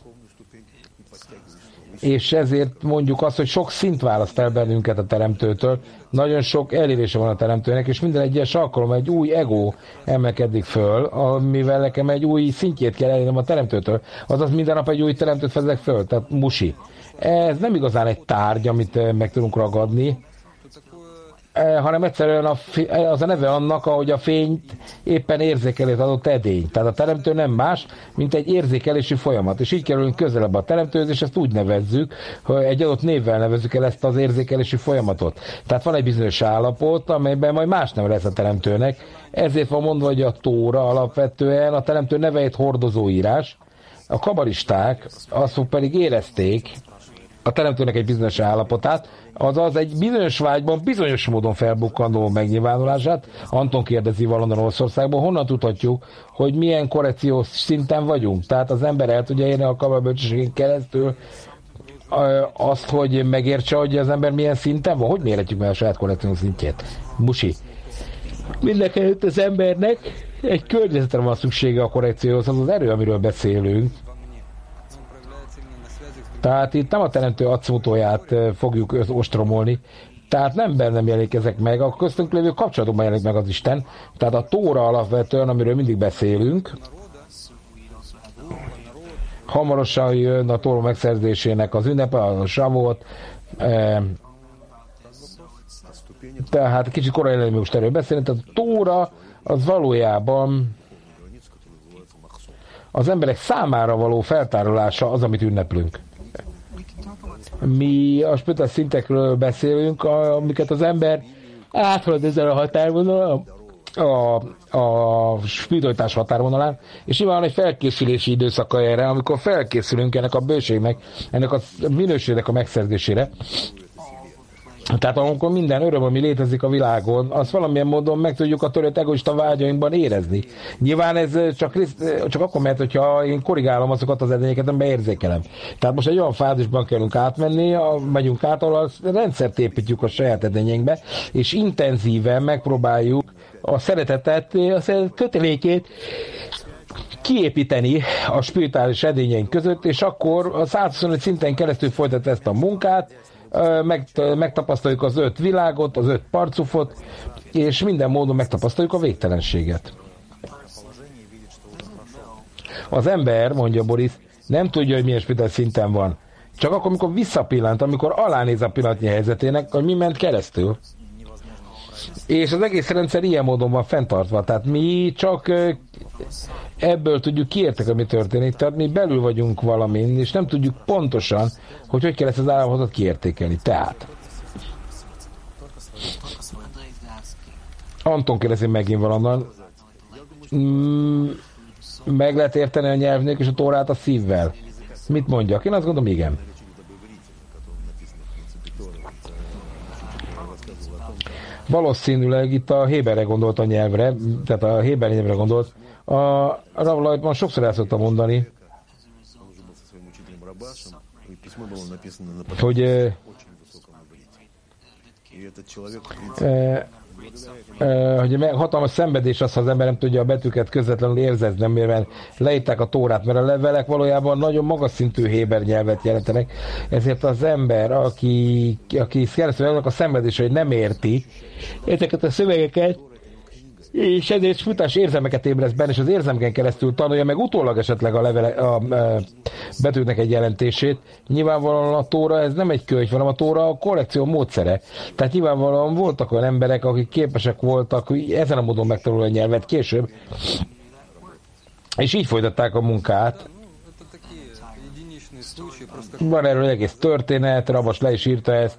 És ezért mondjuk azt, hogy sok szint választ el bennünket a teremtőtől, nagyon sok elérése van a teremtőnek, és minden egyes alkalommal egy új ego emelkedik föl, amivel nekem egy új szintjét kell elérnem a teremtőtől. Azaz minden nap egy új teremtőt fedezek föl, tehát musi. Ez nem igazán egy tárgy, amit meg tudunk ragadni, hanem egyszerűen az a neve annak, ahogy a fényt éppen érzékeli az adott edény. Tehát a teremtő nem más, mint egy érzékelési folyamat. És így kerülünk közelebb a teremtőhöz, és ezt úgy nevezzük, hogy egy adott névvel nevezzük el ezt az érzékelési folyamatot. Tehát van egy bizonyos állapot, amelyben majd más neve lesz a teremtőnek. Ezért van mondva, hogy a Tóra alapvetően a teremtő neveit hordozó írás. A kabalisták azt pedig érezték a teremtőnek egy bizonyos állapotát, azaz egy bizonyos vágyban bizonyos módon felbukkandó megnyilvánulását. Anton kérdezi valonnan Olaszországból, honnan tudhatjuk, hogy milyen korrekciós szinten vagyunk. Tehát az ember el tudja érni a kabbalbölcsességén keresztül azt, hogy megértse, hogy az ember milyen szinten van. Hogy mérhetjük meg a saját korrekciós szintjét? Musi. Mindenkelőtt az embernek egy környezetre van szüksége a korrekcióhoz, az az erő, amiről beszélünk. Tehát itt nem a teremtő acmutóját fogjuk ostromolni, tehát nem bennem jelenik ezek meg, a köztünk lévő kapcsolatokban jelenik meg az Isten. Tehát a Tóra alapvetően, amiről mindig beszélünk, hamarosan jön a Tóra megszerzésének az ünnepe, a Savot, tehát kicsit korai lenne most erről beszélni, tehát a Tóra az valójában az emberek számára való feltárolása az, amit ünneplünk. Mi a spirituális szintekről beszélünk, amiket az ember áthalad ezzel a határvonalon, a spiritualitás határvonalán, és nyilván egy felkészülési időszaka erre, amikor felkészülünk ennek a bőségnek, ennek a minőségnek a megszerzésére. Tehát amikor minden öröm, ami létezik a világon, azt valamilyen módon meg tudjuk a törött egoista vágyainkban érezni. Nyilván ez csak akkor mehet, hogyha én korrigálom azokat az edényeket, amiben érzékelem. Tehát most egy olyan fázisban kellünk átmenni, megyünk át, ahol a rendszert építjük a saját edényeinkbe, és intenzíven megpróbáljuk a szeretetet, a szeretet kötelékét kiépíteni a spirituális edényeink között, és akkor a 125 szinten keresztül folytat ezt a munkát, megtapasztaljuk az 5 világot, az 5 parcufot, és minden módon megtapasztaljuk a végtelenséget. Az ember, mondja Boris, nem tudja, hogy milyen spirituális szinten van. Csak akkor, amikor visszapillant, amikor alánéz a pillanatnyi helyzetének, hogy mi ment keresztül. És az egész rendszer ilyen módon van fenntartva. Tehát mi csak ebből tudjuk kiértek, ami történik. Tehát mi belül vagyunk valamin, és nem tudjuk pontosan, hogy kell ezt az állapotot kiértékelni. Tehát Anton kérdezi megint valamban. Meg lehet érteni a nyelvnék és a Tórát a szívvel? Mit mondjak? Én azt gondolom, igen. Valószínűleg itt a Héberre gondolt a nyelvre, tehát a Héber nyelvre gondolt. A Ravlajtban sokszor el szoktam mondani, hogy hogy hatalmas szenvedés az, ha az ember nem tudja a betűket közvetlenül érzezni, mivel leírták a Tórát, mert a levelek valójában nagyon magas szintű héber nyelvet jelentenek, ezért az ember, aki keresztül annak a szenvedés, hogy nem érti ezeket a szövegeket, és ezért futás érzelmeket ébreszt benne, és az érzelmeken keresztül tanulja meg utólag esetleg a betűknek egy jelentését. Nyilvánvalóan a Tóra ez nem egy könyv, hanem a Tóra a korrekció módszere. Tehát nyilvánvalóan voltak olyan emberek, akik képesek voltak ezen a módon megtanulni a nyelvet később, és így folytatták a munkát. Van erről egész történet, Rabas le is írta ezt.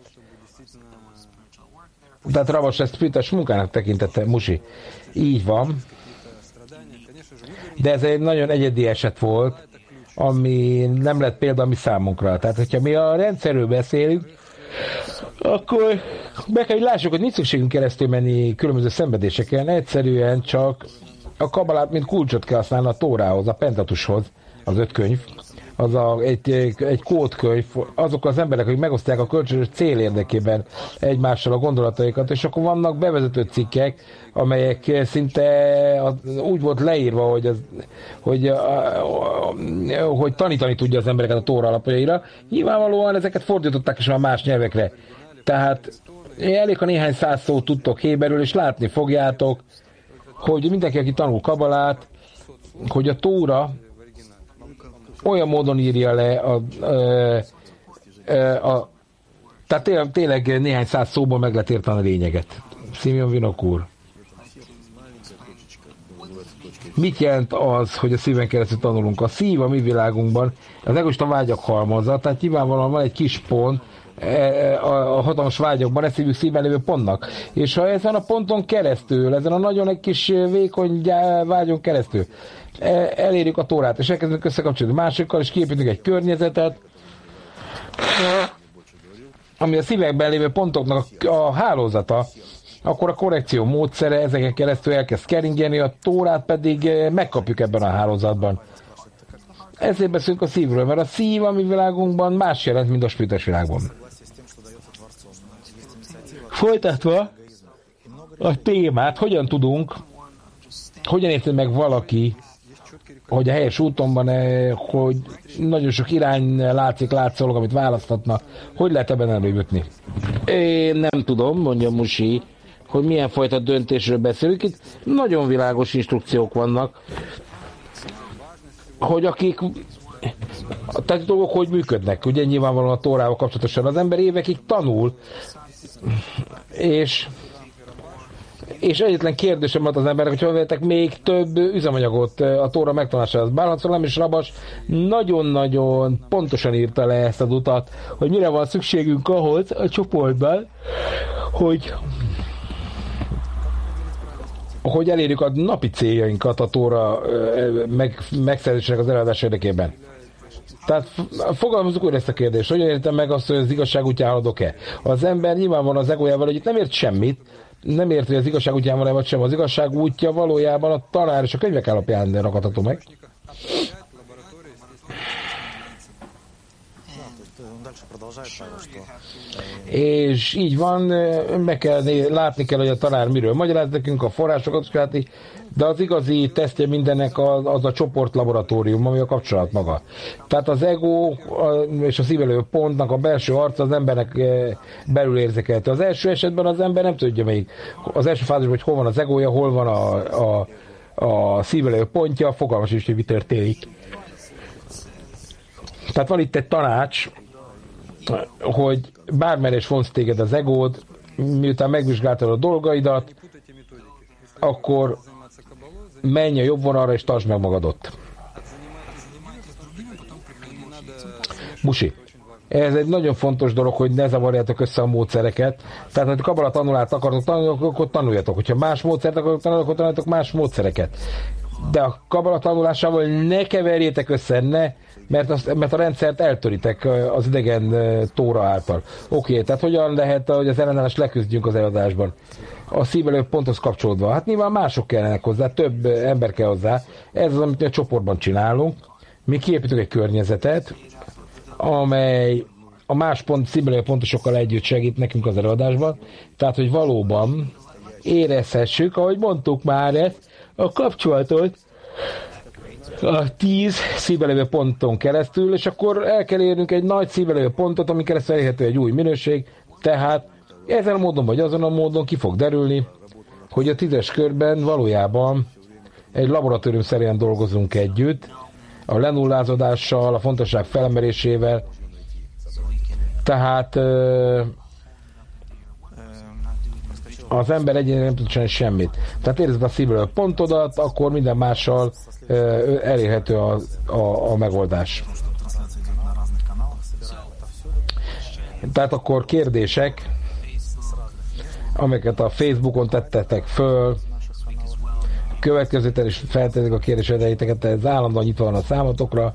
Tehát Rabas ezt spirites munkának tekintette, Musi. Így van. De ez egy nagyon egyedi eset volt, ami nem lett példa a mi számunkra. Tehát, hogyha mi a rendszerről beszélünk, akkor be kell, hogy lássuk, hogy nincs szükségünk keresztül menni különböző szenvedéseken, egyszerűen csak a kabalát, mint kulcsot kell használni a Tórához, a Pentatushoz, az 5 könyv. Az egy kódkönyv, azok az emberek, akik megosztják a kölcsönös cél érdekében egymással a gondolataikat, és akkor vannak bevezető cikkek, amelyek szinte úgy volt leírva, hogy tanítani tudja az embereket a Tóra alapjaira. Nyilvánvalóan ezeket fordították is már más nyelvekre. Tehát elég, ha néhány száz szót tudtok héberül, és látni fogjátok, hogy mindenki, aki tanul kabalát, hogy a Tóra olyan módon írja le tehát tényleg néhány száz szóból meg lehet érteni a lényeget. Simeon Vinok úr. Mit jelent az, hogy a szíven keresztül tanulunk? A szív a mi világunkban az egoista vágyak halmaza, tehát nyilvánvalóan van egy kis pont a hatalmas vágyakban, ezt hívjuk szívben lévő pontnak. És ha ezen a ponton keresztül, ezen a nagyon egy kis vékony vágyon keresztül elérjük a Tórát, és elkezdünk összekapcsolni másokkal, és kiépítünk egy környezetet, ami a szívekben lévő pontoknak a hálózata, akkor a korrekció módszere ezeken keresztül elkezd keringeni, a Tórát pedig megkapjuk ebben a hálózatban. Ezért beszélünk a szívről, mert a szív a mi világunkban más jelent, mint a spirites világban. Folytatva a témát, hogyan érti meg valaki, hogy a helyes úton van, hogy nagyon sok irány látszólag, amit választhatna, hogy lehet ebben előjutni? Én nem tudom, mondja Musi, hogy milyen fajta döntésről beszélünk. Itt nagyon világos instrukciók vannak, hogy akik tehát dolgok hogy működnek. Ugye nyilvánvalóan a Tórával kapcsolatosan az ember évekig tanul, és És egyetlen kérdésem volt az emberek, hogy hol vettek még több üzemanyagot a Tóra megtanulásához. Bálhatszolám és Rabas nagyon-nagyon pontosan írta le ezt az utat, hogy mire van szükségünk ahhoz a csoportban, hogy elérjük a napi céljainkat a Tóra megszerzésének az eladás érdekében. Tehát fogalmazunk újra ezt a kérdést, hogyan értem meg azt, hogy az igazság útján haladok-e? Az ember nyilvánvalóan az egójával, hogy itt nem ért semmit, nem ért, hogy az igazság útján van-e vagy sem. Az igazság útja valójában a tanár és a könyvek alapján ragadható meg. És így van, meg kell látni kell, hogy a tanár miről magyaráz nekünk, a forrásokat is láti, de az igazi tesztje mindennek az a csoportlaboratórium, ami a kapcsolat maga. Tehát az ego és a szívelő pontnak a belső arca az embernek belül érzékelte. Az első esetben az ember nem tudja még. Az első fázisban, hogy hol van az egója, hol van a szívelő pontja, fogalmas is, hogy mi történik. Tehát van itt egy tanács, hogy bármerre is vonsz téged az egód, miután megvizsgáltad a dolgaidat, akkor menj a jobb vonalra és tartsd meg magad ott. Musi. Ez egy nagyon fontos dolog, hogy ne zavarjátok össze a módszereket. Tehát, ha kabala tanulást akartok tanulni, akkor tanuljatok. Hogyha más módszert akartok tanulni, akkor tanuljatok más módszereket. De a kabala tanulásával ne keverjétek össze, mert a rendszert eltöritek az idegen Tóra által. Oké, tehát hogyan lehet, hogy az ellenállást leküzdjünk az eladásban? A szívelő ponthoz kapcsolódva. Hát nyilván mások kellenek hozzá, több ember kell hozzá. Ez az, amit mi a csoportban csinálunk. Mi kiépítünk egy környezetet, amely a más szívelő pontosokkal együtt segít nekünk az előadásban. Tehát, hogy valóban érezhessük, ahogy mondtuk már ezt, a kapcsolatot a 10 szívelő ponton keresztül, és akkor el kell érnünk egy nagy szívelő pontot, ami keresztül elérhető egy új minőség, tehát ezen a módon vagy azon a módon ki fog derülni, hogy a 10-es körben valójában egy laboratórium szerint dolgozunk együtt, a lenullázódással, a fontosság felemelésével, tehát az ember egyébként nem tud csinálni semmit. Tehát érzed a szívről pontodat, akkor minden mással elérhető a megoldás. Tehát akkor kérdések, amiket a Facebookon tettetek föl, következő is feltetik a kérdésedeiteket, ez állandóan nyitva van a számotokra.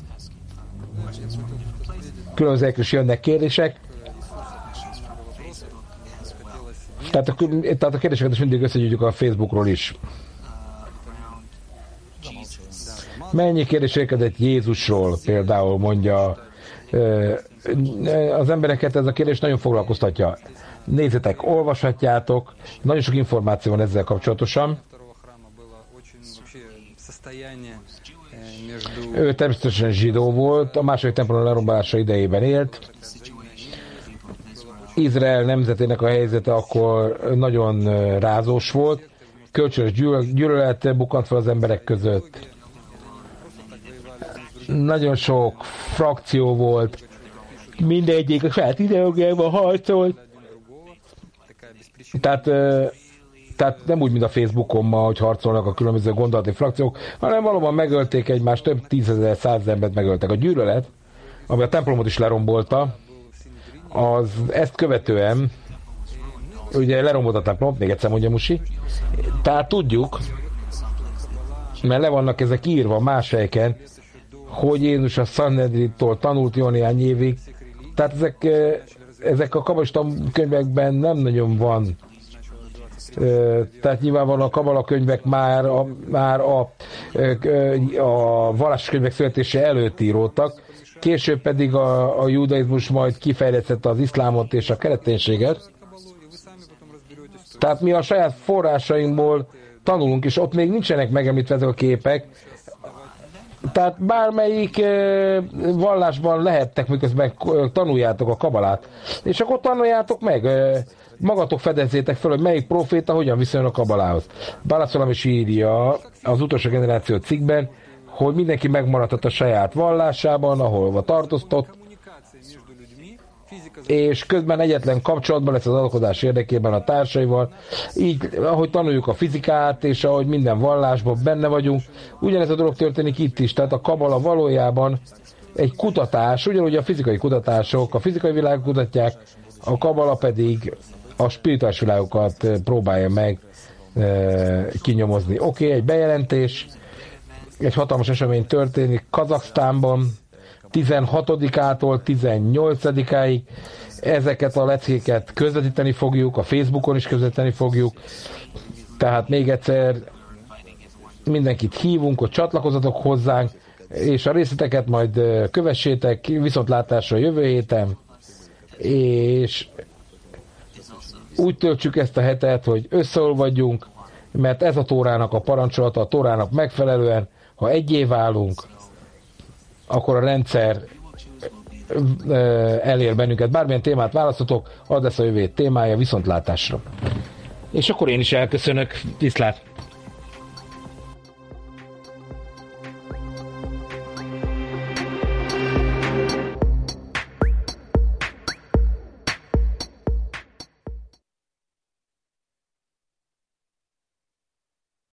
Különbözőek is jönnek kérdések. Tehát a kérdéseket is mindig összegyűjtjük a Facebookról is. Mennyi kérdés érkezett Jézusról, például mondja az embereket, ez a kérdés nagyon foglalkoztatja. Nézzétek, olvashatjátok, nagyon sok információ van ezzel kapcsolatosan. Ő természetesen zsidó volt, a második templom lerombolása idejében élt. Izrael nemzetének a helyzete akkor nagyon rázós volt, kölcsönös gyűlölet bukkant fel az emberek között. Nagyon sok frakció volt, mindegyik a saját ideológiával harcolt. Tehát nem úgy, mint a Facebookon ma, hogy harcolnak a különböző gondolati frakciók, hanem valóban megölték egymást, több 10,000, 100 embert megöltek. A gyűlölet, ami a templomot is lerombolta, ezt követően ugye lerombolt a templomot, még egyszer mondja Musi, tehát tudjuk, mert le vannak ezek írva más helyeken, hogy Jézus a Sanhedrintól tanult jó néhány évig, tehát ezek a kabalista könyvekben nem nagyon van. Tehát nyilvánvalóan a kabala könyvek már a vallásos könyvek születése előtt íródtak, később pedig a judaizmus majd kifejlesztette az iszlámot és a kereszténységet. Tehát mi a saját forrásainkból tanulunk, és ott még nincsenek megemlítve ezek a képek. Tehát bármelyik vallásban lehettek, miközben tanuljátok a kabalát. És akkor tanuljátok meg, magatok fedezzétek fel, hogy melyik proféta hogyan viszonyul a kabalához. Bálászolam is írja az utolsó generáció cikkben, hogy mindenki megmaradhat a saját vallásában, ahol tartóztott, és közben egyetlen kapcsolatban lesz az alkodás érdekében a társaival, így ahogy tanuljuk a fizikát, és ahogy minden vallásban benne vagyunk, ugyanez a dolog történik itt is, tehát a kabala valójában egy kutatás, ugyanúgy a fizikai kutatások, a fizikai világot kutatják, a kabala pedig a spirituális világokat próbálja meg kinyomozni. Oké, egy bejelentés, egy hatalmas esemény történik Kazaksztánban, 16-ától 18-áig. Ezeket a leckéket közvetíteni fogjuk, a Facebookon is közvetíteni fogjuk. Tehát még egyszer mindenkit hívunk, hogy csatlakozatok hozzánk, és a részleteket majd kövessétek viszontlátásra jövő héten, és úgy töltsük ezt a hetet, hogy összeolvadjunk, mert ez a Tórának a parancsolata, a Tórának megfelelően, ha egyé válunk, akkor a rendszer elér bennünket. Bármilyen témát választotok, az lesz a jövő témája, viszontlátásra. És akkor én is elköszönök. Viszlát!